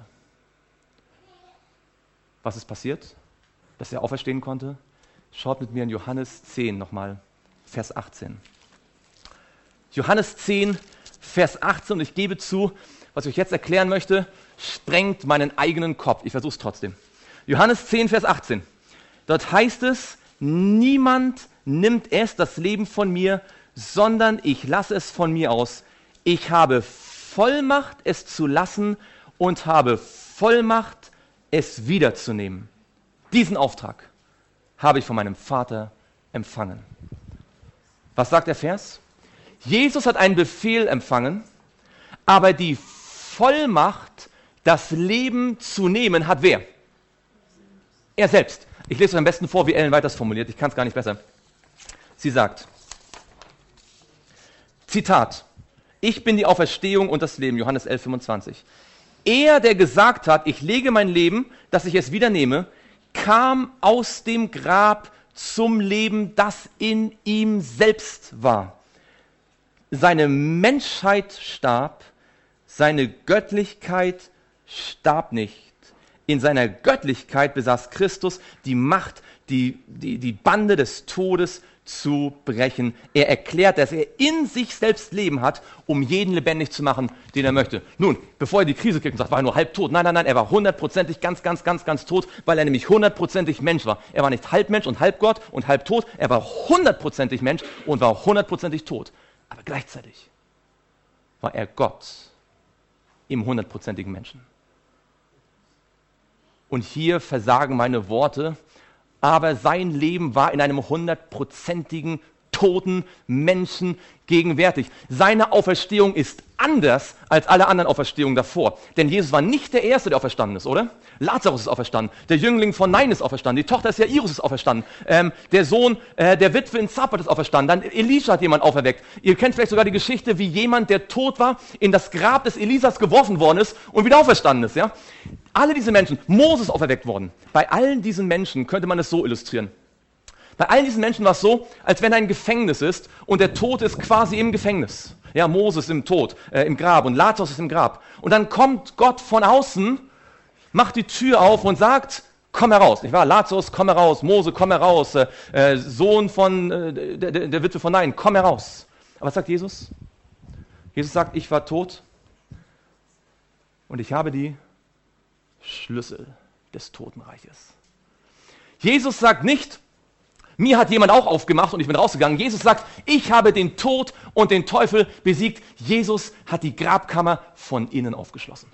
Was ist passiert, dass er auferstehen konnte? Schaut mit mir in Johannes 10 nochmal, Vers 18. Johannes 10, Vers 18, und ich gebe zu, was ich euch jetzt erklären möchte, sprengt meinen eigenen Kopf. Ich versuche es trotzdem. Johannes 10, Vers 18. Dort heißt es, niemand nimmt es, das Leben von mir, sondern ich lasse es von mir aus. Ich habe Vollmacht, es zu lassen und habe Vollmacht, es wiederzunehmen. Diesen Auftrag habe ich von meinem Vater empfangen. Was sagt der Vers? Jesus hat einen Befehl empfangen, aber die Vollmacht, das Leben zu nehmen, hat wer? Er selbst. Ich lese euch am besten vor, wie Ellen White das formuliert. Ich kann es gar nicht besser. Sie sagt, Zitat, ich bin die Auferstehung und das Leben, Johannes 11, 25. Er, der gesagt hat, ich lege mein Leben, dass ich es wieder nehme, kam aus dem Grab zum Leben, das in ihm selbst war. Seine Menschheit starb, seine Göttlichkeit starb nicht. In seiner Göttlichkeit besaß Christus die Macht, die Bande des Todes zu brechen. Er erklärt, dass er in sich selbst Leben hat, um jeden lebendig zu machen, den er möchte. Nun, bevor er die Krise kriegt und sagt, war er nur halb tot. Nein, er war 100%ig ganz tot, weil er nämlich 100%ig Mensch war. Er war nicht halb Mensch und halb Gott und halb tot. Er war 100%ig Mensch und war auch 100%ig tot. Aber gleichzeitig war er Gott im 100%igen Menschen. Und hier versagen meine Worte, aber sein Leben war in einem 100%igen toten Menschen gegenwärtig. Seine Auferstehung ist anders als alle anderen Auferstehungen davor. Denn Jesus war nicht der Erste, der auferstanden ist, oder? Lazarus ist auferstanden. Der Jüngling von Nain ist auferstanden. Die Tochter des Jairus ist auferstanden. Der Sohn der Witwe in Zarephath ist auferstanden. Dann Elisha hat jemand auferweckt. Ihr kennt vielleicht sogar die Geschichte, wie jemand, der tot war, in das Grab des Elisas geworfen worden ist und wieder auferstanden ist. Ja? Alle diese Menschen, Moses ist auferweckt worden. Bei allen diesen Menschen könnte man es so illustrieren. Bei allen diesen Menschen war es so, als wenn ein Gefängnis ist und der Tote ist quasi im Gefängnis. Ja, Moses im Tod, im Grab und Lazarus ist im Grab. Und dann kommt Gott von außen, macht die Tür auf und sagt, komm heraus. Nicht wahr? Lazarus, komm heraus. Mose, komm heraus. Sohn von der Witwe von Nain, komm heraus. Aber was sagt Jesus? Jesus sagt, ich war tot und ich habe die Schlüssel des Totenreiches. Jesus sagt nicht, mir hat jemand auch aufgemacht und ich bin rausgegangen. Jesus sagt, ich habe den Tod und den Teufel besiegt. Jesus hat die Grabkammer von innen aufgeschlossen.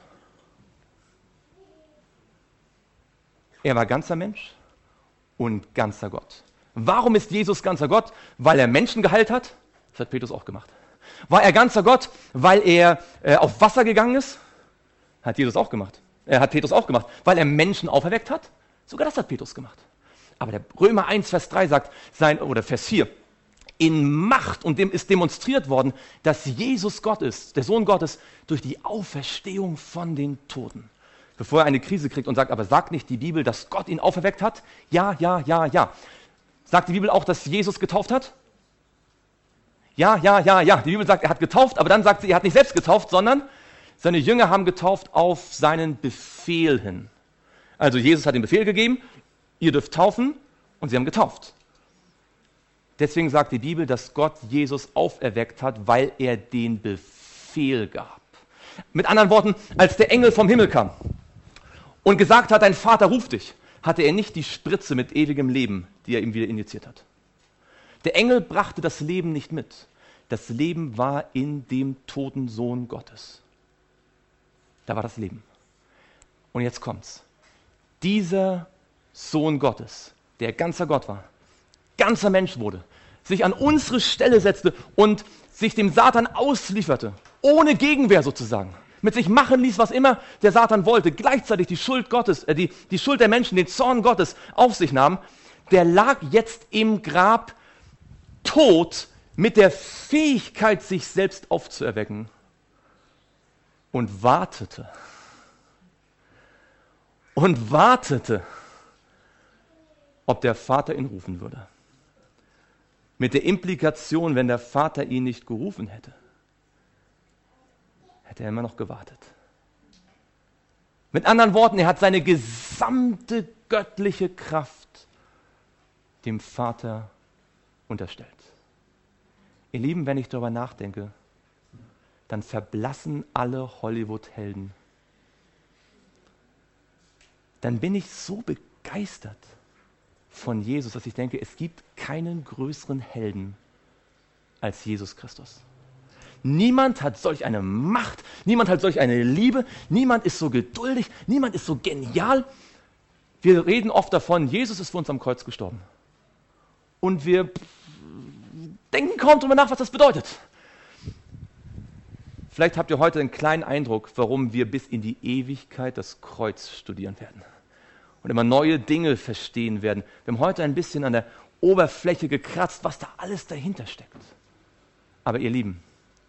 Er war ganzer Mensch und ganzer Gott. Warum ist Jesus ganzer Gott? Weil er Menschen geheilt hat? Das hat Petrus auch gemacht. War er ganzer Gott, weil er auf Wasser gegangen ist? Hat Jesus auch gemacht. Hat Petrus auch gemacht. Weil er Menschen auferweckt hat? Sogar das hat Petrus gemacht. Aber der Römer 1, Vers 3 sagt, oder Vers 4, in Macht, und dem ist demonstriert worden, dass Jesus Gott ist, der Sohn Gottes, durch die Auferstehung von den Toten. Bevor er eine Krise kriegt und sagt, aber sagt nicht die Bibel, dass Gott ihn auferweckt hat? Ja, ja, ja, ja. Sagt die Bibel auch, dass Jesus getauft hat? Ja, ja, ja, ja. Die Bibel sagt, er hat getauft, aber dann sagt sie, er hat nicht selbst getauft, sondern seine Jünger haben getauft auf seinen Befehl hin. Also Jesus hat den Befehl gegeben, ihr dürft taufen, und sie haben getauft. Deswegen sagt die Bibel, dass Gott Jesus auferweckt hat, weil er den Befehl gab. Mit anderen Worten, als der Engel vom Himmel kam und gesagt hat, dein Vater ruft dich, hatte er nicht die Spritze mit ewigem Leben, die er ihm wieder injiziert hat. Der Engel brachte das Leben nicht mit. Das Leben war in dem toten Sohn Gottes. Da war das Leben. Und jetzt kommt's. Dieser Sohn Gottes, der ganzer Gott war, ganzer Mensch wurde, sich an unsere Stelle setzte und sich dem Satan auslieferte, ohne Gegenwehr sozusagen, mit sich machen ließ, was immer der Satan wollte, gleichzeitig die Schuld Gottes, die Schuld der Menschen, den Zorn Gottes auf sich nahm, der lag jetzt im Grab tot mit der Fähigkeit, sich selbst aufzuerwecken und wartete. Und wartete, ob der Vater ihn rufen würde. Mit der Implikation, wenn der Vater ihn nicht gerufen hätte, hätte er immer noch gewartet. Mit anderen Worten, er hat seine gesamte göttliche Kraft dem Vater unterstellt. Ihr Lieben, wenn ich darüber nachdenke, dann verblassen alle Hollywood-Helden. Dann bin ich so begeistert von Jesus, dass ich denke, es gibt keinen größeren Helden als Jesus Christus. Niemand hat solch eine Macht, niemand hat solch eine Liebe, niemand ist so geduldig, niemand ist so genial. Wir reden oft davon, Jesus ist für uns am Kreuz gestorben. Und wir denken kaum darüber nach, was das bedeutet. Vielleicht habt ihr heute einen kleinen Eindruck, warum wir bis in die Ewigkeit das Kreuz studieren werden und immer neue Dinge verstehen werden. Wir haben heute ein bisschen an der Oberfläche gekratzt, was da alles dahinter steckt. Aber ihr Lieben,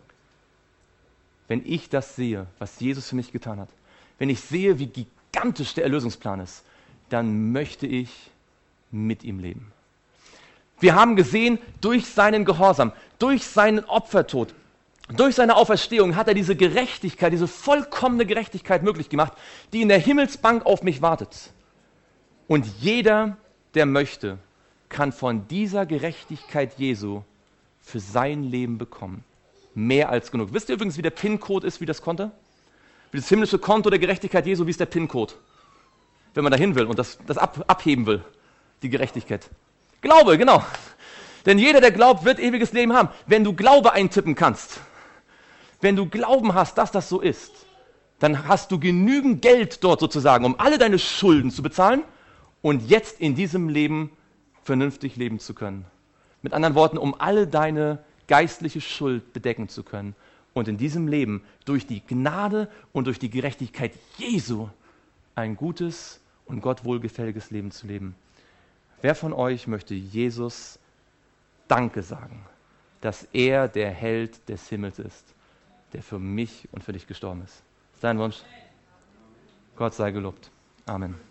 wenn ich das sehe, was Jesus für mich getan hat, wenn ich sehe, wie gigantisch der Erlösungsplan ist, dann möchte ich mit ihm leben. Wir haben gesehen, durch seinen Gehorsam, durch seinen Opfertod, durch seine Auferstehung hat er diese Gerechtigkeit, diese vollkommene Gerechtigkeit möglich gemacht, die in der Himmelsbank auf mich wartet. Und jeder, der möchte, kann von dieser Gerechtigkeit Jesu für sein Leben bekommen. Mehr als genug. Wisst ihr übrigens, wie der PIN-Code ist, wie das Konto? Wie das himmlische Konto der Gerechtigkeit Jesu, wie ist der PIN-Code? Wenn man dahin will und das abheben will, die Gerechtigkeit. Glaube, genau. Denn jeder, der glaubt, wird ewiges Leben haben. Wenn du Glaube eintippen kannst, wenn du Glauben hast, dass das so ist, dann hast du genügend Geld dort sozusagen, um alle deine Schulden zu bezahlen und jetzt in diesem Leben vernünftig leben zu können. Mit anderen Worten, um alle deine geistliche Schuld bedecken zu können und in diesem Leben durch die Gnade und durch die Gerechtigkeit Jesu ein gutes und Gott wohlgefälliges Leben zu leben. Wer von euch möchte Jesus Danke sagen, dass er der Held des Himmels ist, der für mich und für dich gestorben ist? Ist dein Wunsch? Gott sei gelobt. Amen.